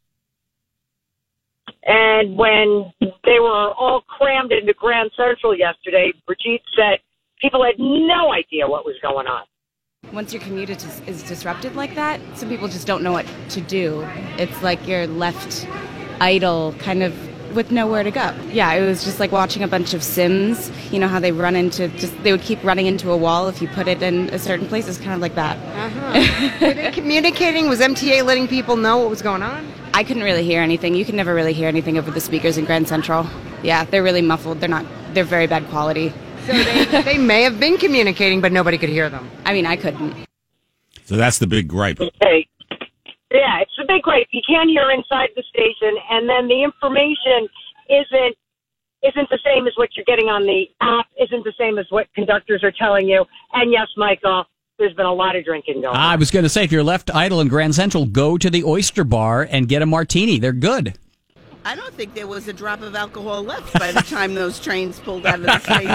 And when they were all crammed into Grand Central yesterday, Brigitte said people had no idea what was going on. Once your commute is, is disrupted like that, some people just don't know what to do. It's like you're left idle, kind of with nowhere to go. Yeah, it was just like watching a bunch of Sims. You know how they run into, just they would keep running into a wall if you put it in a certain place. It's kind of like that. Uh-huh. Were they communicating? Was M T A letting people know what was going on? I couldn't really hear anything. You can never really hear anything over the speakers in Grand Central. Yeah, they're really muffled. They're not, they're very bad quality. So they, they may have been communicating, but nobody could hear them. I mean, I couldn't. So that's the big gripe. Okay. Yeah, it's a big gripe. You can't hear inside the station, and then the information isn't isn't the same as what you're getting on the app, isn't the same as what conductors are telling you. And yes, Michael, there's been a lot of drinking going on. I was going to say, if you're left idle in Grand Central, go to the Oyster Bar and get a martini. They're good. I don't think there was a drop of alcohol left by the time those trains pulled out of the station.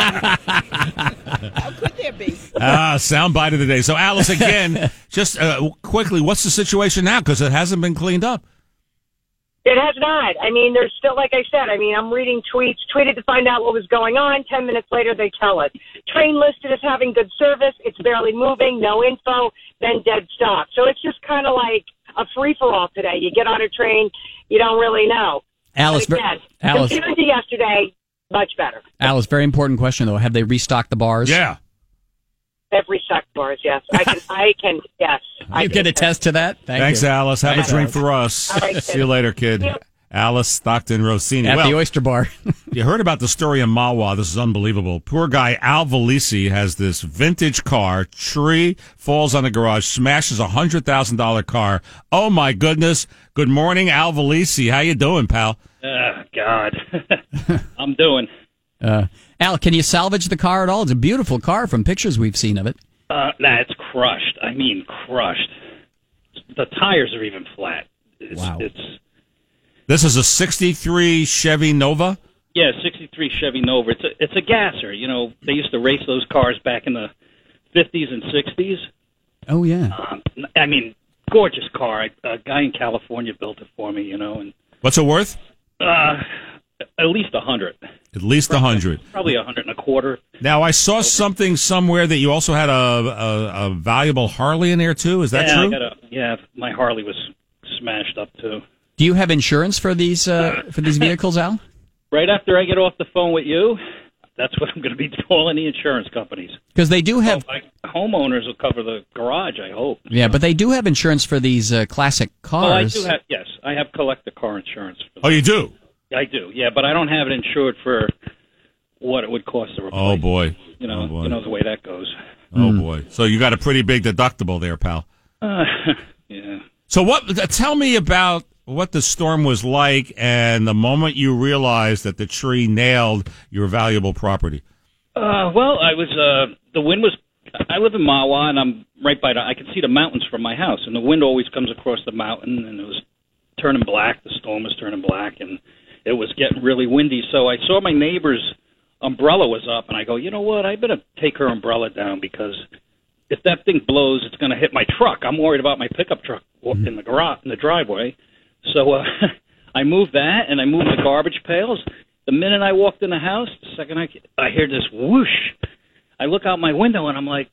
How could there be? Ah, soundbite of the day. So, Alice, again, just uh, quickly, what's the situation now? Because it hasn't been cleaned up. It has not. I mean, there's still, like I said, I mean, I'm reading tweets, tweeted to find out what was going on. Ten minutes later, they tell us. Train listed as having good service. It's barely moving. No info. Then dead stop. So it's just kind of like a free-for-all today. You get on a train, you don't really know. Alice, But again, Alice, compared to yesterday, much better. Alice, very important question, though. Have they restocked the bars? Yeah. Every stock bars, yes. I can, I can, yes. I You can get attest to that? Thank Thanks, you. Alice. Have Thanks, a drink Alice. for us. All right, See you later, kid. Alice Stockton Rossini. At well, the Oyster Bar. You heard about the story in Mawa. This is unbelievable. Poor guy Al Valisi has this vintage car. Tree falls on the garage, smashes a one hundred thousand dollars car. Oh, my goodness. Good morning, Al Valisi. How you doing, pal? Oh, God. I'm doing. Uh, Al, can you salvage the car at all? It's a beautiful car from pictures we've seen of it. Uh, nah, it's crushed. I mean, crushed. The tires are even flat. It's, Wow. It's This is a sixty-three Chevy Nova? yeah, sixty-three Chevy Nova. It's a it's a gasser. You know, they used to race those cars back in the fifties and sixties. Oh, yeah. Um, I mean, gorgeous car. A guy in California built it for me. You know, and What's it worth? uh, at least a hundred. At least a hundred. Probably a hundred and a quarter. Now, I saw something somewhere that you also had a, a, a valuable Harley in there, too. Is that yeah, true? I got a, yeah, my Harley was smashed up too. Do you have insurance for these uh, for these vehicles, Al? Right after I get off the phone with you, that's what I'm going to be calling the insurance companies. Because they do have... Well, my homeowners will cover the garage, I hope. Yeah, but they do have insurance for these uh, classic cars. Oh, I do have, yes, I have collector car insurance. For Oh, you do? I do, yeah, but I don't have it insured for what it would cost to replace. Oh, boy. You know, Oh, boy. you know the way that goes. Oh, boy. So you got a pretty big deductible there, pal. Uh, yeah. So what? Tell me about what the storm was like and the moment you realized that the tree nailed your valuable property. Uh, well, I was, uh, the wind was, I live in Mawa, and I'm right by the, I can see the mountains from my house, and the wind always comes across the mountain, and it was turning black, the storm was turning black, and it was getting really windy, so I saw my neighbor's umbrella was up, and I go, you know what, I better take her umbrella down, because if that thing blows, it's going to hit my truck. I'm worried about my pickup truck in the garage, in the driveway. So uh, I moved that, and I moved the garbage pails. The minute I walked in the house, the second I, I hear this whoosh, I look out my window, and I'm like,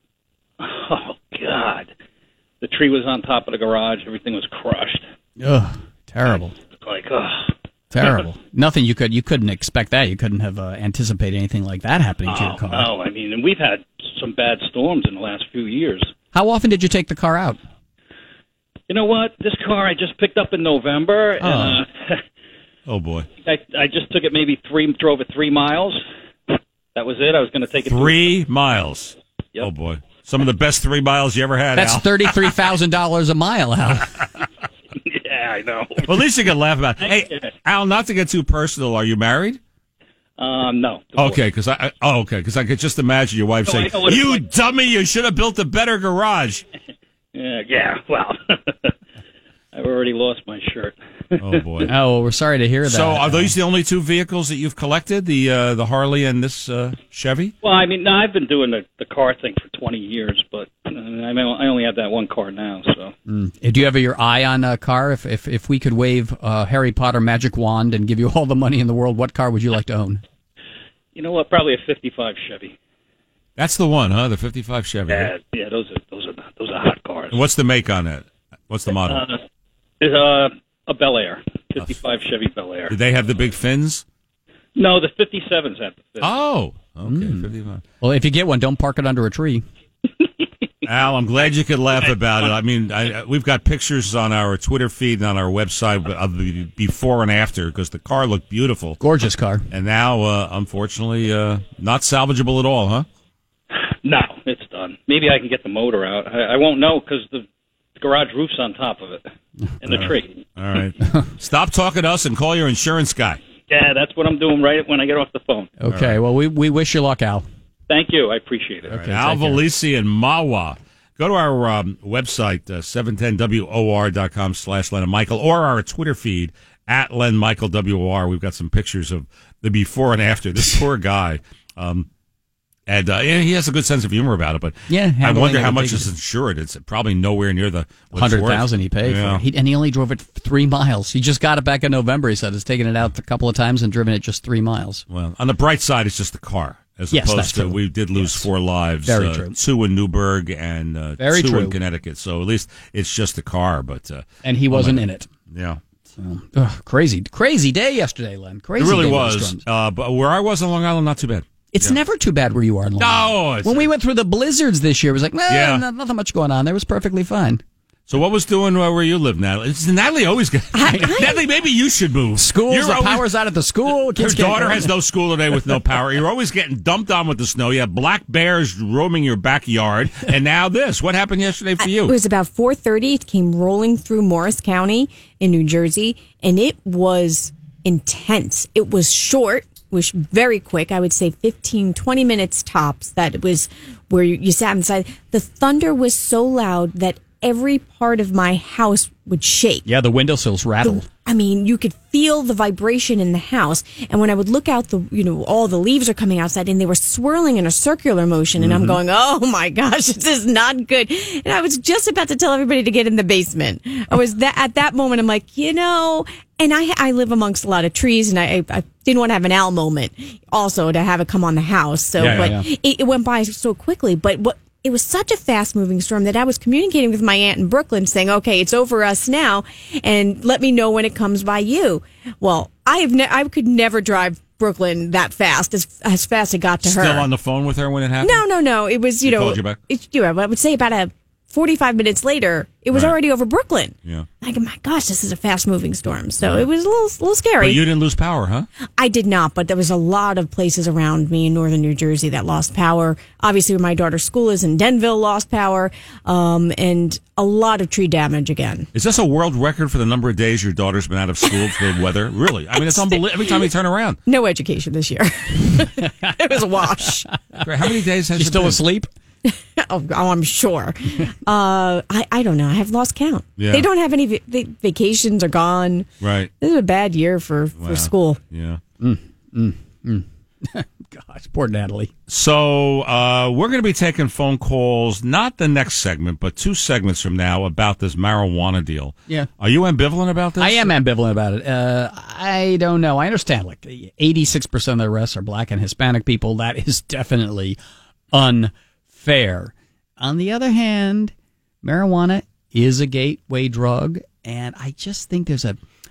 oh, God. The tree was on top of the garage. Everything was crushed. Ugh, terrible. Like, oh. Terrible. Nothing you could you couldn't expect that. You couldn't have uh, anticipated anything like that happening to Oh, your car. no, I mean, and we've had some bad storms in the last few years. How often did you take the car out? You know what? This car I just picked up in November, Oh. and uh, Oh boy. I, I just took it maybe three, drove it three miles. That was it. I was going to take it Three miles. Yep. Oh boy. Some of the best three miles you ever had. That's Al. thirty-three thousand dollars a mile, Al. Yeah, I know. Well, at least you can laugh about it. Hey, Al, not to get too personal, are you married? Um, no. Okay, because I, I oh, okay, because I could just imagine your wife No, saying, I know what it's "You like." dummy, you should have built a better garage." Yeah, yeah. Well, I've already lost my shirt. Oh boy. Oh, well, we're sorry to hear that. So, are those the only two vehicles that you've collected? The uh, the Harley and this uh, Chevy? Well, I mean, no, I've been doing the, the car thing for twenty years, but uh, I mean, I only have that one car now. So, Mm. Do you have your eye on a car? If if if we could wave a Harry Potter magic wand and give you all the money in the world, what car would you like to own? you know what? Probably a fifty-five Chevy. That's the one, huh? The fifty-five Chevy. Yeah, yeah. Those are those are those are hot cars. And what's the make on it? What's the model? Uh, it's uh, a Bel Air, fifty-five Chevy Bel Air. Do they have the big fins? No, the fifty-sevens have the fins. Oh, okay, fifty-five. Well, if you get one, don't park it under a tree. Al, I'm glad you could laugh about it. I mean, I, we've got pictures on our Twitter feed and on our website of the before and after because the car looked beautiful. Gorgeous car. And now, uh, unfortunately, uh, not salvageable at all, huh? No, it's done. Maybe I can get the motor out. I, I won't know because the garage roof's on top of it and the All right. tree. All right. Stop talking to us and call your insurance guy. Yeah, that's what I'm doing right when I get off the phone. Okay, well, we, we wish you luck, Al. Thank you. I appreciate it. Okay, Al Valisi and Mawa. Go to our um, website, uh, seven ten W O R dot com slash Len and Michael, or our Twitter feed, at Len Michael W O R. We've got some pictures of the before and after. This poor guy. Um, and uh, yeah, he has a good sense of humor about it, but Yeah, I handling wonder it how with much dignity. is insured. It's probably nowhere near the what it's Hundred worth. thousand he paid Yeah. for it, he, and he only drove it three miles. He just got it back in November. He said he's taken it out a couple of times and driven it just three miles. Well, on the bright side, it's just the car. As Yes, opposed that's to, true. we did lose four lives. Very uh, true. Two in Newburgh and uh, Very two true. in Connecticut. So at least it's just the car. But uh, And he oh my wasn't God. in it. Yeah. So, ugh, crazy, crazy day yesterday, Len. Crazy. It really day with the was. storms. Uh, but where I was on Long Island, not too bad. It's Yeah. never too bad where you are in Long No, Island. it's- When we went through the blizzards this year, it was like, nah, Yeah. no- nothing much going on. There was perfectly fine. So what was doing uh, where you live, Natalie? It's, Natalie always got. Natalie, maybe you should move. Schools, You're the always- power's out at the school. Her Kids can't daughter go. has no school today with no power. You're always getting dumped on with the snow. You have black bears roaming your backyard, and now this. What happened yesterday for you? It was about four thirty. It came rolling through Morris County in New Jersey, and it was intense. It was short, was very quick. I would say fifteen, twenty minutes tops. That it was where you, you sat inside. The thunder was so loud that every part of my house would shake. Yeah, the windowsills rattled. I mean, you could feel the vibration in the house. And when I would look out, the you know, all the leaves are coming outside and they were swirling in a circular motion. And I'm Mhm. going, oh my gosh, this is not good. And I was just about to tell everybody to get in the basement. I was that at that moment, I'm like, you know, and I I live amongst a lot of trees and I, I didn't want to have an owl moment also to have it come on the house. So, Yeah, yeah, but yeah. It, it went by so quickly. But what, it was such a fast moving storm that I was communicating with my aunt in Brooklyn saying, okay, it's over us now and let me know when it comes by you. Well, I have ne- I could never drive Brooklyn that fast, as, as fast as it got to her. Still on the phone with her when it happened? No, no, no. It was, you She know, called you back? It, you know, I would say about a forty-five minutes later, it was Right. already over Brooklyn. Yeah. Like, my gosh, this is a fast moving storm. So it was a little, little scary. But you didn't lose power, huh? I did not, but there was a lot of places around me in northern New Jersey that lost power. Obviously, where my daughter's school is in Denville, lost power, um, and a lot of tree damage again. Is this a world record for the number of days your daughter's been out of school for the weather? Really? I mean, it's unbelievable. Every time you turn around. No education this year. It was a wash. Great. How many days has She's it still been? asleep? oh, oh, I'm sure. Uh, I, I don't know. I have lost count. Yeah. They don't have any va- va- vacations are gone. Right. This is a bad year for, Wow. for school. Yeah. Mm, mm, mm. Gosh, poor Natalie. So uh, we're going to be taking phone calls, not the next segment, but two segments from now about this marijuana deal. Yeah. Are you ambivalent about this? I am ambivalent about it. Uh, I don't know. I understand. Like eighty-six percent of the arrests are black and Hispanic people. That is definitely unfair. On the other hand, marijuana is a gateway drug, and I just think there's a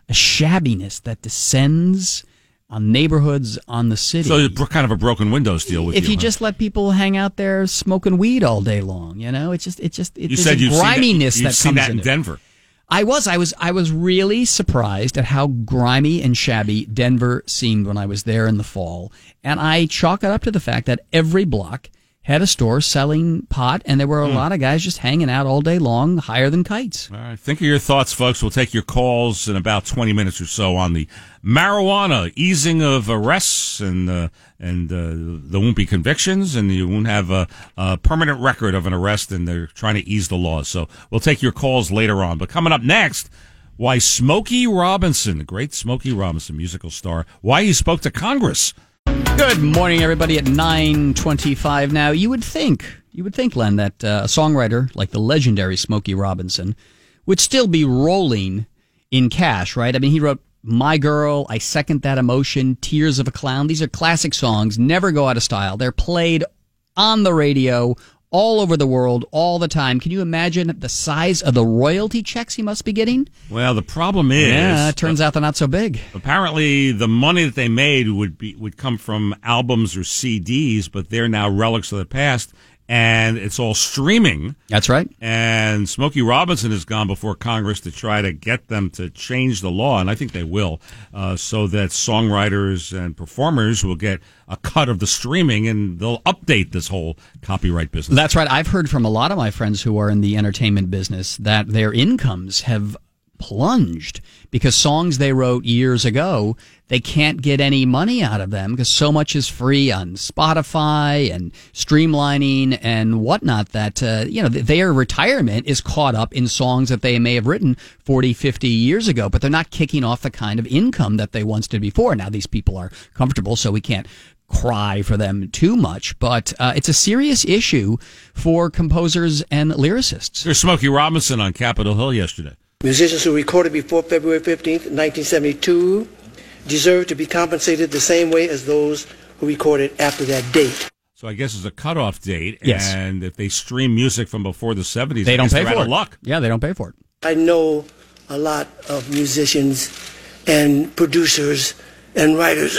a shabbiness that descends on neighborhoods, on the city. So it's kind of a broken windows deal with if you. you huh? just let people hang out there smoking weed all day long, you know, it's just, it's just, it's You said a you've griminess seen that, you've that seen comes that in into it. Denver. I was, I was, I was really surprised at how grimy and shabby Denver seemed when I was there in the fall, and I chalk it up to the fact that every block had a store selling pot, and there were a Hmm. lot of guys just hanging out all day long, higher than kites. All right. Think of your thoughts, folks. We'll take your calls in about twenty minutes or so on the marijuana easing of arrests, and uh, and uh, there won't be convictions, and you won't have a, a permanent record of an arrest, and they're trying to ease the laws. So we'll take your calls later on. But coming up next, why Smokey Robinson, the great Smokey Robinson, musical star, why he spoke to Congress. Good morning, everybody. At nine twenty-five now, you would think, you would think, Len, that uh, a songwriter like the legendary Smokey Robinson would still be rolling in cash, right? I mean, he wrote My Girl, I Second That Emotion, Tears of a Clown. These are classic songs, never go out of style. They're played on the radio all over the world all the time. Can you imagine the size of the royalty checks he must be getting? Well, the problem is, Yeah, it turns out they're not so big. apparently the money that they made would be would come from albums or C Ds, but they're now relics of the past, and it's all streaming. That's right. And Smokey Robinson has gone before Congress to try to get them to change the law, and I think they will, uh, so that songwriters and performers will get a cut of the streaming, and they'll update this whole copyright business. That's right. I've heard from a lot of my friends who are in the entertainment business that their incomes have plunged because songs they wrote years ago, they can't get any money out of them because so much is free on Spotify and streamlining and whatnot that, uh, you know, their retirement is caught up in songs that they may have written forty, fifty years ago, but they're not kicking off the kind of income that they once did before. Now these people are comfortable, so we can't cry for them too much, but uh, it's a serious issue for composers and lyricists. There's Smokey Robinson on Capitol Hill yesterday. Musicians who recorded before February fifteenth, nineteen seventy-two deserve to be compensated the same way as those who recorded after that date. So I guess it's a cutoff date, Yes. and if they stream music from before the seventies, They I don't guess pay they're for out it. of luck. Yeah, they don't pay for it. I know a lot of musicians and producers and writers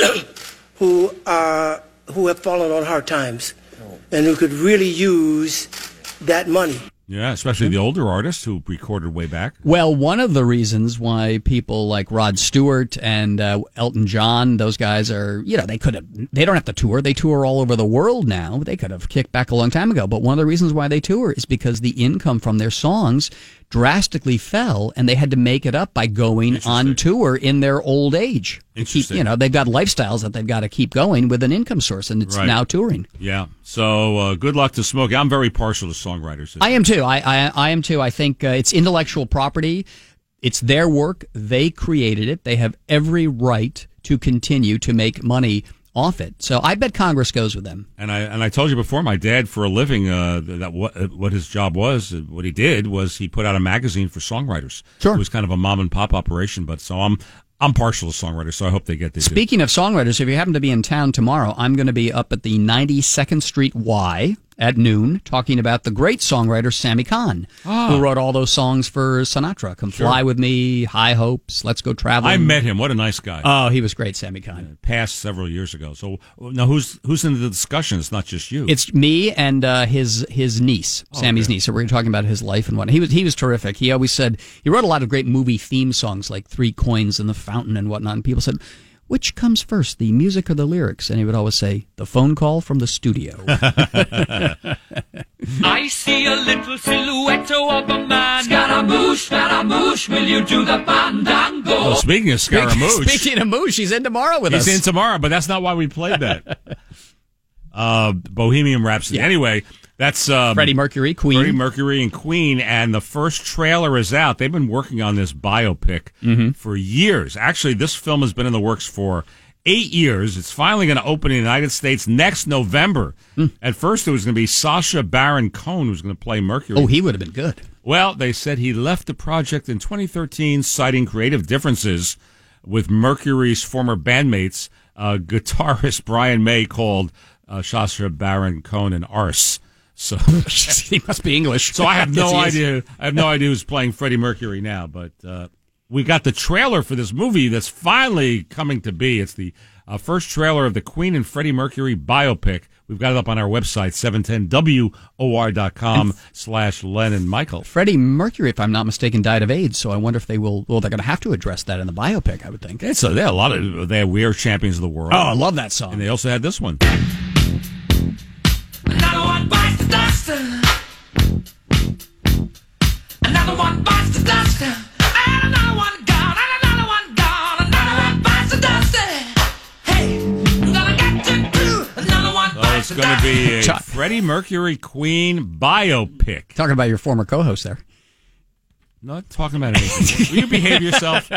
who are who have fallen on hard times and who could really use that money. Yeah, especially the older artists who recorded way back. Well, one of the reasons why people like Rod Stewart and uh, Elton John, those guys are, you know, they could have, they don't have to tour. They tour all over the world now. They could have kicked back a long time ago. But one of the reasons why they tour is because the income from their songs drastically fell, and they had to make it up by going on tour in their old age. Keep, Interesting. you know, they've got lifestyles that they've got to keep going with an income source, and it's Right. now touring. Yeah. So uh, good luck to Smokey. I'm very partial to songwriters. I am too. I, I, I am too. I think uh, it's intellectual property. It's their work. They created it. They have every right to continue to make money off it. So I bet Congress goes with them. And I and I told you before, my dad, for a living, uh, that what what his job was, what he did was he put out a magazine for songwriters. Sure. It was kind of a mom and pop operation, but so I'm I'm partial to songwriters, so I hope they get this. Speaking of songwriters, if you happen to be in town tomorrow, I'm going to be up at the ninety-second Street Y at noon talking about the great songwriter Sammy Kahn, Ah. who wrote all those songs for Sinatra. Come Sure. Fly With Me, High Hopes, Let's Go Traveling. I met him. What a nice guy. Oh, he was great, Sammy Kahn. Passed several years ago. So now who's who's in the discussion? It's not just you. It's me and uh, his his niece, Oh, Sammy's niece. So we're talking about his life and whatnot. He was he was terrific. He always said he wrote a lot of great movie theme songs like Three Coins and The Fountain and whatnot. And people said, which comes first, the music or the lyrics? And he would always say, the phone call from the studio. I see a little silhouette of a man. Scaramouche, Scaramouche, will you do the fandango? Oh, speaking of Scaramouche. Speaking of Moosh, he's in tomorrow with He's us. in tomorrow, but that's not why we played that. uh, Bohemian Rhapsody. Yeah. Anyway, that's um, Freddie Mercury, Queen. Freddie Mercury and Queen, and the first trailer is out. They've been working on this biopic Mm-hmm. for years. Actually, this film has been in the works for eight years. It's finally going to open in the United States next November. Mm. At first, it was going to be Sacha Baron Cohen who was going to play Mercury. Oh, he would have been good. Well, they said he left the project in twenty thirteen, citing creative differences with Mercury's former bandmates. Uh, guitarist Brian May called uh, Sacha Baron Cohen an arse. So he must be English. So I have no Yes, he is. idea. I have no idea who's playing Freddie Mercury now, but uh, we got the trailer for this movie that's finally coming to be. It's the uh, first trailer of the Queen and Freddie Mercury biopic. We've got it up on our website, seven ten W O R dot com slash Len and Michael. Freddie Mercury, if I'm not mistaken, died of AIDS, so I wonder if they will, well, they're going to have to address that in the biopic, I would think. Yeah, so they had a lot of, they had We Are Champions of the World. Oh, I love that song. And they also had this one. Another one bites the dust. Another one bites the dust. And another one gone. And another one gone. Another one bites the dust. Hey, I'm gonna get you too. Another one Oh, bites it's the going dust. to be a Chuck. Freddie Mercury Queen biopic. Talking about your former co-host there. Not talking about anything. Will you behave yourself?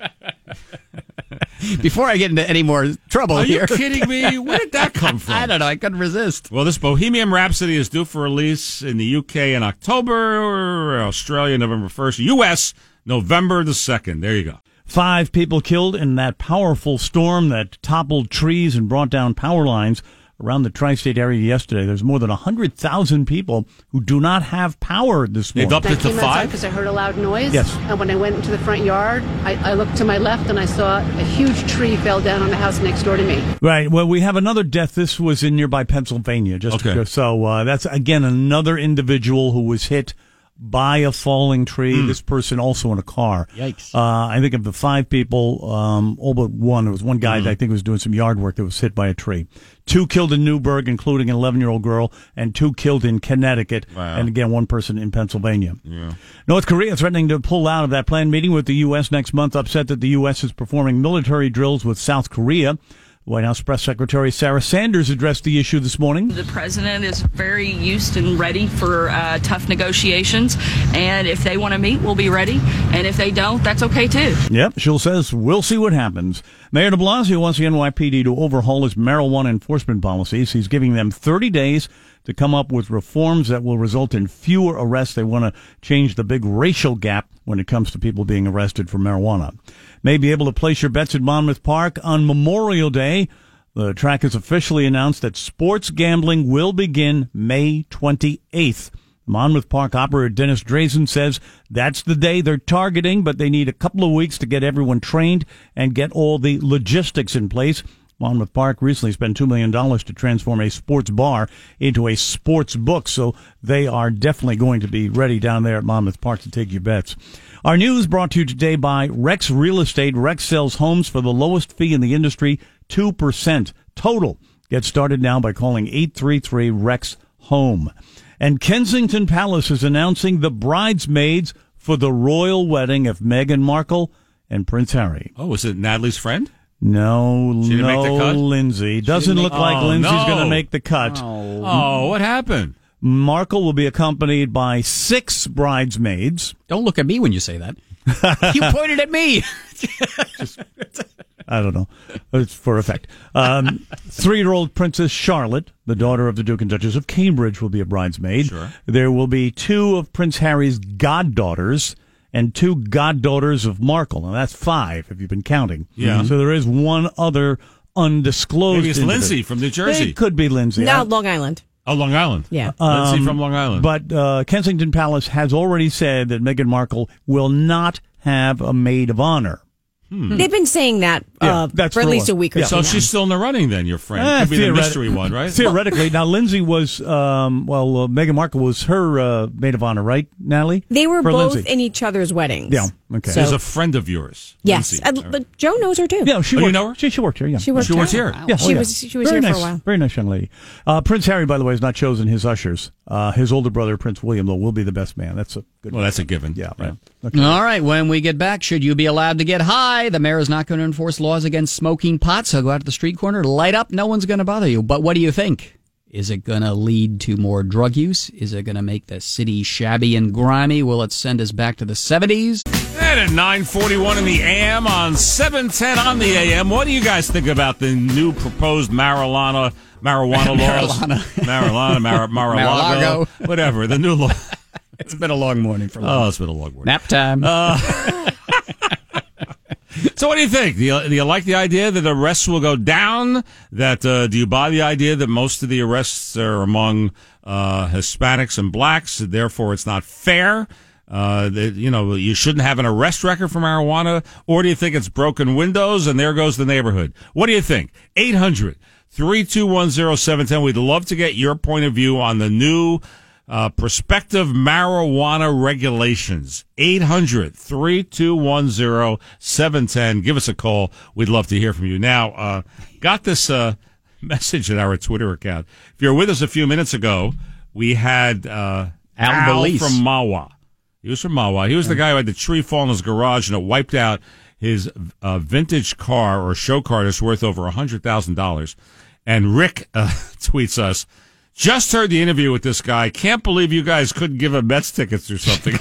Before I get into any more trouble Are here. you kidding me? Where did that come from? I don't know. I couldn't resist. Well, this Bohemian Rhapsody is due for release in the U K in October, Australia November first, U S November the second. There you go. Five people killed in that powerful storm that toppled trees and brought down power lines around the tri-state area yesterday. There's more than one hundred thousand people who do not have power this morning. They've upped I it to came outside five? because I heard a loud noise. Yes. And when I went into the front yard, I, I looked to my left and I saw a huge tree fell down on the house next door to me. Right. Well, we have another death. This was in nearby Pennsylvania. Just Okay. so uh, that's again another individual who was hit by a falling tree. Hmm. This person also in a car. Yikes. Uh, I think of the five people, um, all but one. There was one guy that I think was doing some yard work that was hit by a tree. Two killed in Newburgh, including an eleven-year-old girl, and two killed in Connecticut. Wow. And again, one person in Pennsylvania. Yeah. North Korea threatening to pull out of that planned meeting with the U S next month, upset that the U S is performing military drills with South Korea. White House Press Secretary Sarah Sanders addressed the issue this morning. The president is very used and ready for uh, tough negotiations, and if they want to meet, we'll be ready, and if they don't, that's okay too. Yep, Schultz says we'll see what happens. Mayor de Blasio wants the N Y P D to overhaul his marijuana enforcement policies. He's giving them thirty days to come up with reforms that will result in fewer arrests. They want to change the big racial gap when it comes to people being arrested for marijuana. May be able to place your bets at Monmouth Park on Memorial Day. The track has officially announced that sports gambling will begin May twenty-eighth. Monmouth Park operator Dennis Drazen says that's the day they're targeting, but they need a couple of weeks to get everyone trained and get all the logistics in place. Monmouth Park recently spent two million dollars to transform a sports bar into a sports book, so they are definitely going to be ready down there at Monmouth Park to take your bets. Our news brought to you today by Rex Real Estate. Rex sells homes for the lowest fee in the industry, two percent total. Get started now by calling eight three three, R E X, HOME. And Kensington Palace is announcing the bridesmaids for the royal wedding of Meghan Markle and Prince Harry. Oh, is it Natalie's friend? No, She didn't no, make the cut? Lindsay. Doesn't didn't look make- like Oh, Lindsay's no. going to make the cut. Oh. Oh, what happened? Markle will be accompanied by six bridesmaids. Don't look at me when you say that. You pointed at me. I don't know. It's for effect. Um, three-year-old Princess Charlotte, the daughter of the Duke and Duchess of Cambridge, will be a bridesmaid. Sure. There will be two of Prince Harry's goddaughters and two goddaughters of Markle. Now, that's five, if you've been counting. Yeah. So there is one other undisclosed Maybe it's individual. Lindsay from New Jersey. It could be Lindsay. No, I- Long Island. Oh, Long Island. Yeah. Lindsay Um, from Long Island. But uh, Kensington Palace has already said that Meghan Markle will not have a maid of honor. Hmm. They've been saying that Yeah, uh, that's for at for least a a week or yeah. so. So now. she's still in the running then, your friend. Eh, Could be the theoretic- mystery one, right? Theoretically. Now, Lindsay was, um, well, uh, Meghan Markle was her uh, maid of honor, right, Natalie? They were For both Lindsay. in each other's weddings. Yeah, okay. So- She's a friend of yours. Yes, Lindsay. and, All right. but Joe knows her too. Yeah, she Oh, worked, you know her? She, she worked here, yeah. She worked She works here. Yeah, She oh, was yeah. she was Very here nice, for a while. Very nice young lady. Uh, Prince Harry, by the way, has not chosen his ushers. Uh, his older brother, Prince William, though, will be the best man. That's a good Well, one. that's a given. Yeah, right. Yeah. Okay. All right, when we get back, should you be allowed to get high? The mayor is not going to enforce laws against smoking pot, so go out to the street corner, light up, no one's going to bother you. But what do you think? Is it going to lead to more drug use? Is it going to make the city shabby and grimy? Will it send us back to the seventies? And at nine forty-one in the A M on seven ten on the A M, what do you guys think about the new proposed marijuana marijuana laws? Marijuana. Marijuana, Mar- Mar-a-Lago, Mar-a-Lago. whatever, the new law. It's been a long morning for Oh, it's been a long morning. nap time. Uh, so what do you think? Do you, do you like the idea that arrests will go down? That uh, do you buy the idea that most of the arrests are among uh, Hispanics and blacks, therefore it's not fair? Uh, that, you know, you shouldn't have an arrest record for marijuana, or do you think it's broken windows and there goes the neighborhood? What do you think? eight hundred, three two one, zero seven one zero. We'd love to get your point of view on the new uh, prospective marijuana regulations. eight hundred, three two one, zero seven one zero. Give us a call. We'd love to hear from you. Now, uh, got this uh, message at our Twitter account. If you were with us a few minutes ago, we had uh, Al Al Belize. from Mawa. He was from Mawa. He was the guy who had the tree fall in his garage and it wiped out his uh, vintage car or show car that's worth over one hundred thousand dollars. And Rick uh, tweets us, just heard the interview with this guy. Can't believe you guys couldn't give him Mets tickets or something.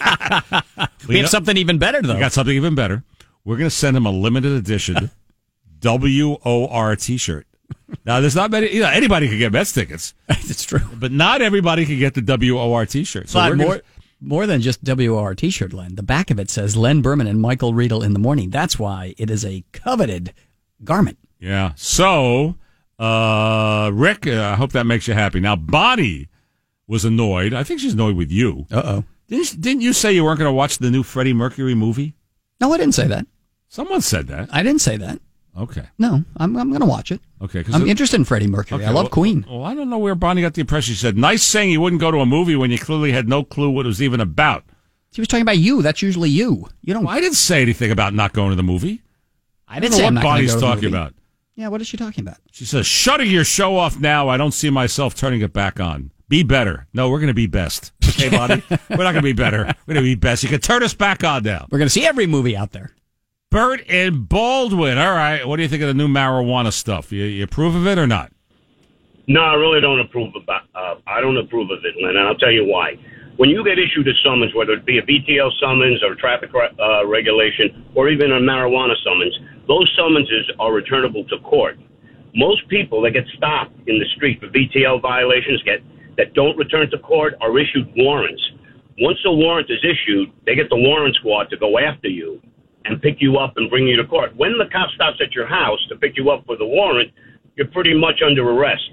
We have something even better, though. We got something even better. We're going to send him a limited edition W O R T-shirt. Now, there's not many, you know, anybody can get Mets tickets. It's true. But not everybody can get the W O R T-shirt. So But we're more, gonna, more than just W O R T-shirt, Len. The back of it says Len Berman and Michael Riedel in the morning. That's why it is a coveted garment. yeah. So, uh, Rick, uh, I hope that makes you happy. Now, Bonnie was annoyed. I think she's annoyed with you. Uh-oh. Didn't, didn't you say you weren't going to watch the new Freddie Mercury movie? No, I didn't say that. Someone said that. I didn't say that. Okay. No, I'm I'm going to watch it. Okay. 'cause I'm it- interested in Freddie Mercury. Okay, I love well- Queen. Well, I don't know where Bonnie got the impression. She said, nice saying you wouldn't go to a movie when you clearly had no clue what it was even about. She was talking about you. That's usually you. You don't. Well, I didn't say anything about not going to the movie. I I didn't don't say know I'm what not gonna Bonnie's go to the talking movie. about. Yeah, what is she talking about? She says, shutting your show off now. I don't see myself turning it back on. Be better. No, we're going to be best. Okay, Bonnie? We're not going to be better. We're going to be best. You can turn us back on now. We're going to see every movie out there. Bert and Baldwin. All right. What do you think of the new marijuana stuff? You, you approve of it or not? No, I really don't approve of uh, I don't approve of it, Lynn, and I'll tell you why. When you get issued a summons, whether it be a B T L summons or traffic uh, regulation or even a marijuana summons, those summonses are returnable to court. Most people that get stopped in the street for B T L violations get that don't return to court are issued warrants. Once a warrant is issued, they get the warrant squad to go after you and pick you up and bring you to court. When the cop stops at your house to pick you up with a warrant, you're pretty much under arrest.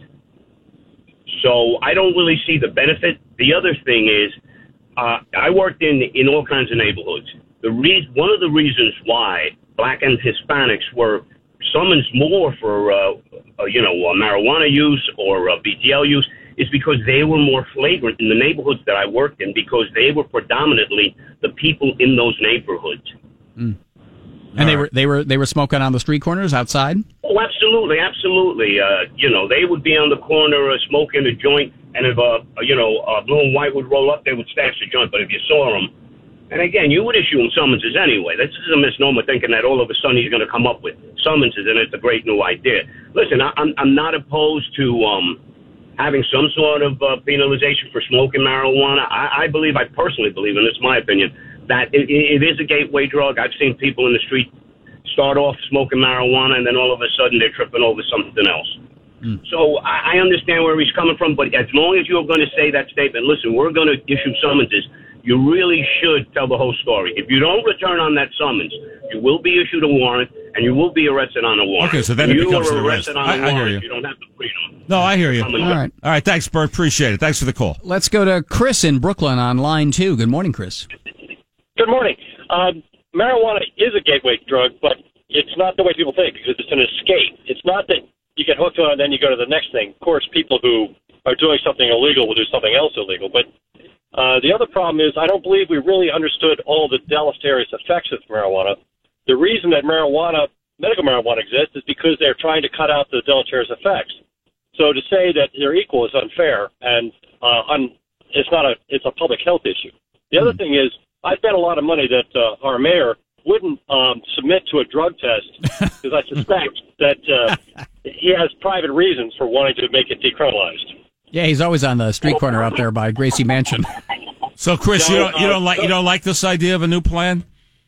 So I don't really see the benefit. The other thing is, uh, I worked in in all kinds of neighborhoods. The re- one of the reasons why black and Hispanics were summoned more for uh, uh, you know uh, marijuana use or uh, B T L use is because they were more flagrant in the neighborhoods that I worked in, because they were predominantly the people in those neighborhoods. Mm. And they were they were they were smoking on the street corners outside. Oh, absolutely, absolutely. Uh, you know, they would be on the corner uh, smoking a joint, and if uh, you know, uh, blue and white would roll up, they would stash the joint. But if you saw them, and again, you would issue them summonses anyway. This is a misnomer thinking that all of a sudden he's going to come up with summonses, and it's a great new idea. Listen, I, I'm I'm not opposed to um, having some sort of uh, penalization for smoking marijuana. I, I believe, I personally believe, and it's my opinion, that it, it is a gateway drug. I've seen people in the street start off smoking marijuana, and then all of a sudden they're tripping over something else. Mm. So I, I understand where he's coming from, but as long as you're going to say that statement, listen, we're going to issue summonses, you really should tell the whole story. If you don't return on that summons, you will be issued a warrant, and you will be arrested on a warrant. Okay, so then it you becomes are an arrest. arrested on I- a I hear warrant. you. You don't have the freedom. No, I hear you. All right. All right. Thanks, Bert. Appreciate it. Thanks for the call. Let's go to Chris in Brooklyn on line two. Good morning, Chris. Good morning. Um, marijuana is a gateway drug, but it's not the way people think, because it's an escape. It's not that you get hooked on it and then you go to the next thing. Of course, people who are doing something illegal will do something else illegal. But uh, the other problem is I don't believe we really understood all the deleterious effects of marijuana. The reason that marijuana, medical marijuana exists is because they're trying to cut out the deleterious effects. So to say that they're equal is unfair, and uh, un- it's not a it's a public health issue. The other thing is, I bet a lot of money that uh, our mayor wouldn't um, submit to a drug test, because I suspect that uh, he has private reasons for wanting to make it decriminalized. Yeah, he's always on the street corner out there by Gracie Mansion. So, Chris, No, you don't you uh, don't like you don't like this idea of a new plan?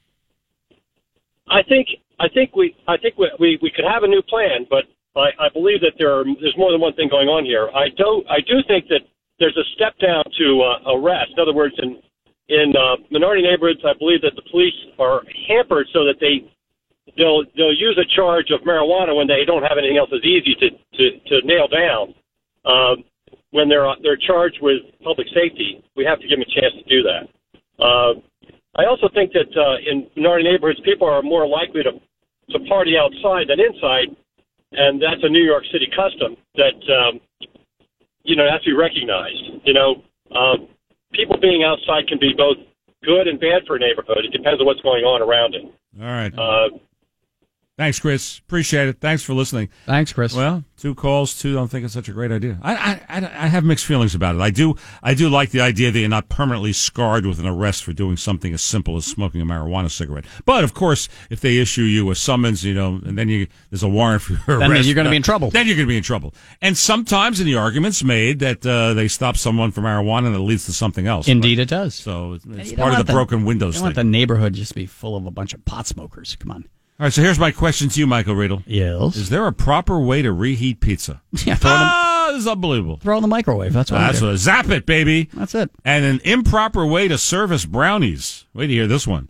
I think I think we I think we we, we could have a new plan, but I, I believe that there are there's more than one thing going on here. I do I do think that there's a step down to uh, arrest. In other words, in in uh, minority neighborhoods, I believe that the police are hampered so that they they'll they'll use a charge of marijuana when they don't have anything else as easy to to, to nail down. Um, when they're they're charged with public safety, we have to give them a chance to do that. Uh, I also think that uh, in minority neighborhoods, people are more likely to, to party outside than inside, and that's a New York City custom that, um, you know, has to be recognized. You know, uh, people being outside can be both good and bad for a neighborhood. It depends on what's going on around it. All right. Uh, Thanks, Chris. Appreciate it. Thanks for listening. Thanks, Chris. Well, two calls, two don't think it's such a great idea. I, I, I, I have mixed feelings about it. I do, I do like the idea that you're not permanently scarred with an arrest for doing something as simple as smoking a marijuana cigarette. But of course, if they issue you a summons, you know, and then you there's a warrant for your Then arrest, you're gonna be in trouble. Then you're going to be in trouble. And sometimes, in the arguments made that uh, they stop someone for marijuana, and it leads to something else. Indeed, But- it does. So it's, it's You don't part of want the broken windows You thing. don't want the neighborhood just to be full of a bunch of pot smokers. Come on. All right, so here's my question to you, Michael Riedel. Yes. Is there a proper way to reheat pizza? Yeah, throw it in the- Ah, this is unbelievable. Throw it in the microwave. That's what I That's do. what. Zap it, baby. That's it. And an improper way to service brownies. Wait to hear this one.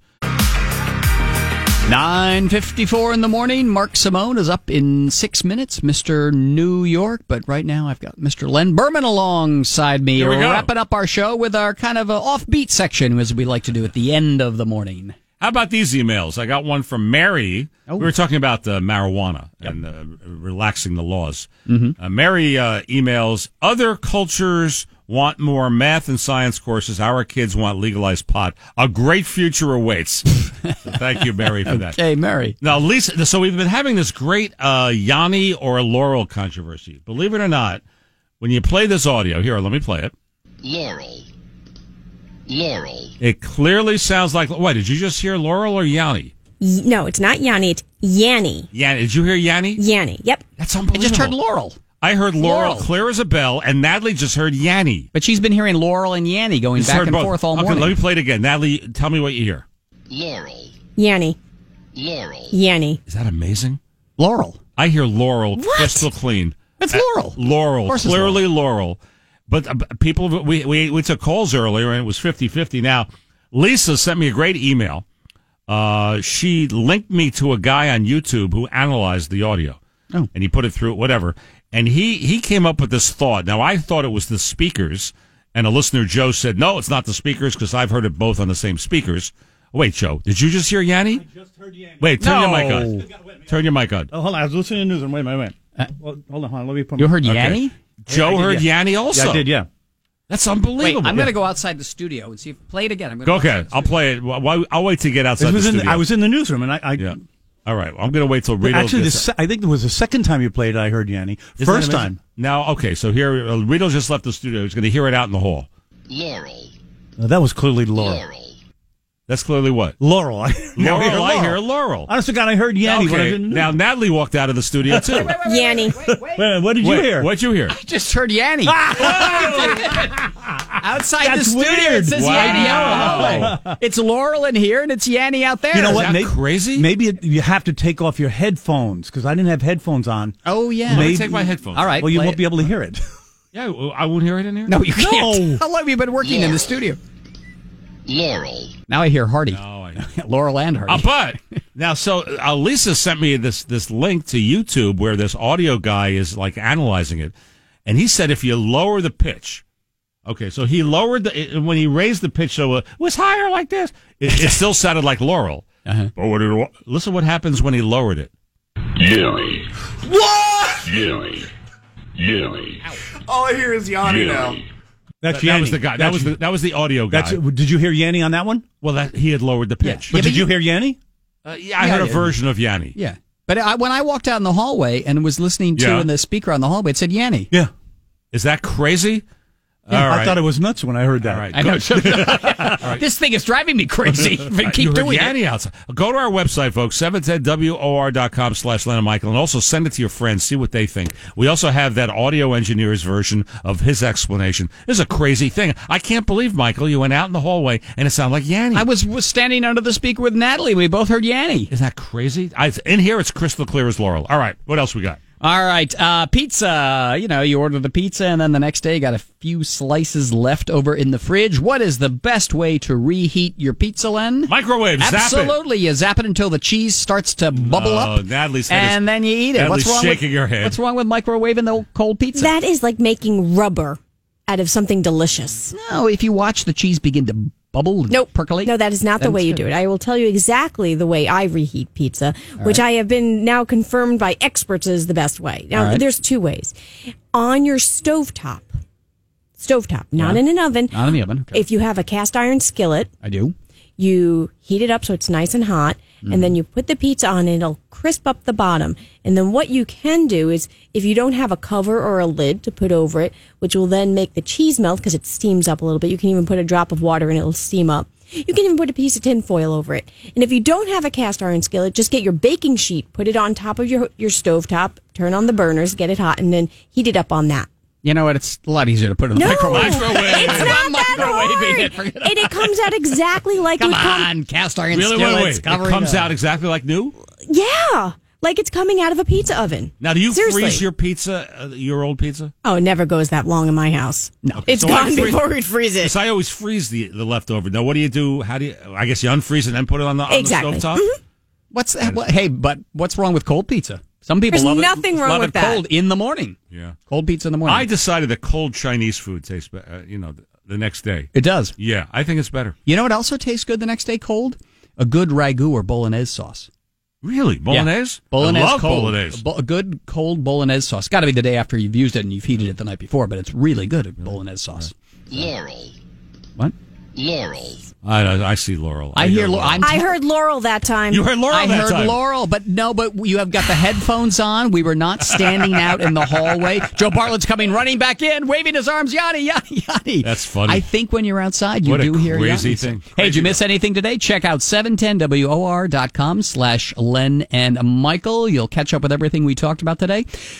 nine fifty-four in the morning. Mark Simone is up in six minutes. Mister New York. But right now I've got Mister Len Berman alongside me. Here we go. Wrapping up our show with our kind of a offbeat section, as we like to do at the end of the morning. How about these emails? I got one from Mary. Oh. We were talking about uh, marijuana and uh, relaxing the laws. Mm-hmm. Uh, Mary uh, emails, other cultures want more math and science courses. Our kids want legalized pot. A great future awaits. So thank you, Mary, for that. Okay, Mary. Now, Lisa, so we've been having this great uh, Yanni or Laurel controversy. Believe it or not, when you play this audio, here, let me play it. Laurel. Laurel. It clearly sounds like, what, did you just hear Laurel or Yanni? Y- no, it's not Yanni. It's Yanni. Yanni. Did you hear Yanni? Yanni. Yep. That's I unbelievable. just heard Laurel. I heard Laurel, Laurel. clear as a bell, and Natalie just heard Yanni. But she's been hearing Laurel and Yanni going Just back heard and both. forth all Okay, morning. let me play it again. Natalie, tell me what you hear. Laurel. Yanni. Laurel. Yanni. Is that amazing? Laurel. I hear Laurel What? crystal clean. It's Uh, Laurel. Laurel. Of course it's Clearly Laurel. But uh, people, we, we, we took calls earlier, and it was fifty-fifty. Now, Lisa sent me a great email. Uh, she linked me to a guy on YouTube who analyzed the audio. Oh. And he put it through, whatever. And he, he came up with this thought. Now, I thought it was the speakers, and a listener, Joe, said, no, it's not the speakers, because I've heard it both on the same speakers. Wait, Joe, did you just hear Yanni? I just heard Yanni. Wait, turn No. your mic on. Turn your mic on. Oh, hold on. I was listening to news and wait, wait, wait. Uh, well, hold on, hold on. Let me put You heard Okay. Yanni? Joe I did, heard yeah. Yanni also. Yeah, I did, yeah. That's Wait, unbelievable. I'm going to go outside the studio and see if play it again. I'm gonna Go go okay, I'll play it. Well, I'll wait to get outside This was the in, studio. I was in the newsroom, and I. I Yeah. All right. I'm going to wait till Rito Actually, the gets se- I think it was the second time you played it, I heard Yanni. Isn't First that amazing? time. Now, okay, so here, uh, Rito just left the studio. He's going to hear it out in the hall. Laurel. Uh, that was clearly Laurel. Laurel. That's clearly what? Laurel. I, now Laurel, I I hear Laurel. Honest to God, I heard Yanni. But I Okay, didn't know. now Natalie walked out of the studio, too. Yanni. Wait, wait, what did you Wait, hear? What'd you hear? I just heard Yanni. Outside That's the studio, weird. it says Wow. Yanni out in the hallway. It's Laurel in here, and it's Yanni out there. You know Is what? that May- crazy? Maybe it, you have to take off your headphones because I didn't have headphones on. Oh, yeah. Let me Maybe- take my headphones. All right. Well, you play won't it. be able to hear it. Yeah, well, I won't hear it in here? No, you can't. No. How long have you been working in the Laurel. studio? Laurel. Now I hear Hardy. No, I know. Laurel and Hardy. Uh, but now, so uh, Lisa sent me this this link to YouTube where this audio guy is like analyzing it, and he said if you lower the pitch, okay, so he lowered the it, when he raised the pitch so it was higher like this, it, it still sounded like Laurel. Uh-huh. But what it, listen, what happens when he lowered it? Yanni. What? Yanni. Yanni. All I hear is Yanni now. Yanni. That's That, that Yanni. was the guy. That That's- was the that was the audio guy. That's, did you hear Yanni on that one? well, that he had lowered the pitch. But Yeah, did but you you- hear Yanni? Uh, yeah, I Yeah, heard a yeah. version of Yanni. Yeah. But I, when I walked out in the hallway and was listening to Yeah. in the speaker on the hallway, it said Yanni. Yeah. Is that crazy? Yeah, All I right. thought it was nuts when I heard that. All right. I know. This thing is driving me crazy. If I Uh, keep you heard doing Yanni it. outside. Go to our website, folks, seven ten W O R dot com slash Len and Michael, and also send it to your friends, see what they think. We also have that audio engineer's version of his explanation. This is a crazy thing. I can't believe, Michael, you went out in the hallway and it sounded like Yanni. I was, was standing under the speaker with Natalie. We both heard Yanni. Isn't that crazy? I, in here, it's crystal clear as Laurel. All right, what else we got? All right, uh, pizza. You know, you order the pizza, and then the next day, got a few slices left over in the fridge. What is the best way to reheat your pizza, Len? Microwave, zap it. Absolutely. You zap it until the cheese starts to bubble Oh, up, Natalie's head is- and then you eat it. Natalie's What's wrong shaking with, her head. What's wrong with microwaving the cold pizza? That is like making rubber out of something delicious. No, if you watch the cheese begin to bubble, nope. percolate? No, that is not Then the way it's you good. do it. I will tell you exactly the way I reheat pizza, All which right. I have been now confirmed by experts is the best way. Now, All right. there's two ways. On your stovetop, stovetop, not Yeah. in an oven. Not in the oven. Okay. If you have a cast iron skillet, I do. you heat it up so it's nice and hot, Mm. and then you put the pizza on and it'll crisp up the bottom. And then what you can do is, if you don't have a cover or a lid to put over it, which will then make the cheese melt because it steams up a little bit, you can even put a drop of water and it'll steam up. You can even put a piece of tin foil over it. And if you don't have a cast iron skillet, just get your baking sheet, put it on top of your, your stovetop, turn on the burners, get it hot, and then heat it up on that. You know what? It's a lot easier to put in the No, microwave. it's not that hard. it. Forget And it comes out exactly like Come it would come. on, cast iron Really? skillets. Wait, wait. It covering comes up. out exactly like new? Yeah, like it's coming out of a pizza oven. Now, do you Seriously. freeze your pizza, uh, your old pizza? Oh, it never goes that long in my house. No, it's So I gone freeze- before we freeze it. Yes, I always freeze the, the leftover. Now, what do you do? How do you? I guess you unfreeze it and then put it on the, on Exactly. the stovetop? Mhm. What's that? What, hey, but what's wrong with cold pizza? Some people There's love nothing it, wrong love with it that. cold in the morning. Yeah. Cold pizza in the morning. I decided that cold Chinese food tastes better, uh, you know, the, the next day. It does. Yeah, I think it's better. You know what also tastes good the next day cold? A good ragu or bolognese sauce. Really? Bolognese? Yeah. Bolognese I love cold. bolognese. A, bo- a good cold bolognese sauce. Got to be the day after you've used it and you've heated it the night before, but it's really good at bolognese sauce. Laurel. What? Laurel. I, I see Laurel. I hear Laurel. I'm I heard Laurel that time. You heard Laurel I that heard time. Laurel, but no, but you have got the headphones on. We were not standing out in the hallway. Joe Bartlett's coming running back in, waving his arms, Yanni, Yanni, Yanni. That's funny. I think when you're outside, you What a do hear crazy Yanni. thing. Hey, did Crazy you miss anything today? Check out seven ten W O R dot com slash Len and Michael. You'll catch up with everything we talked about today.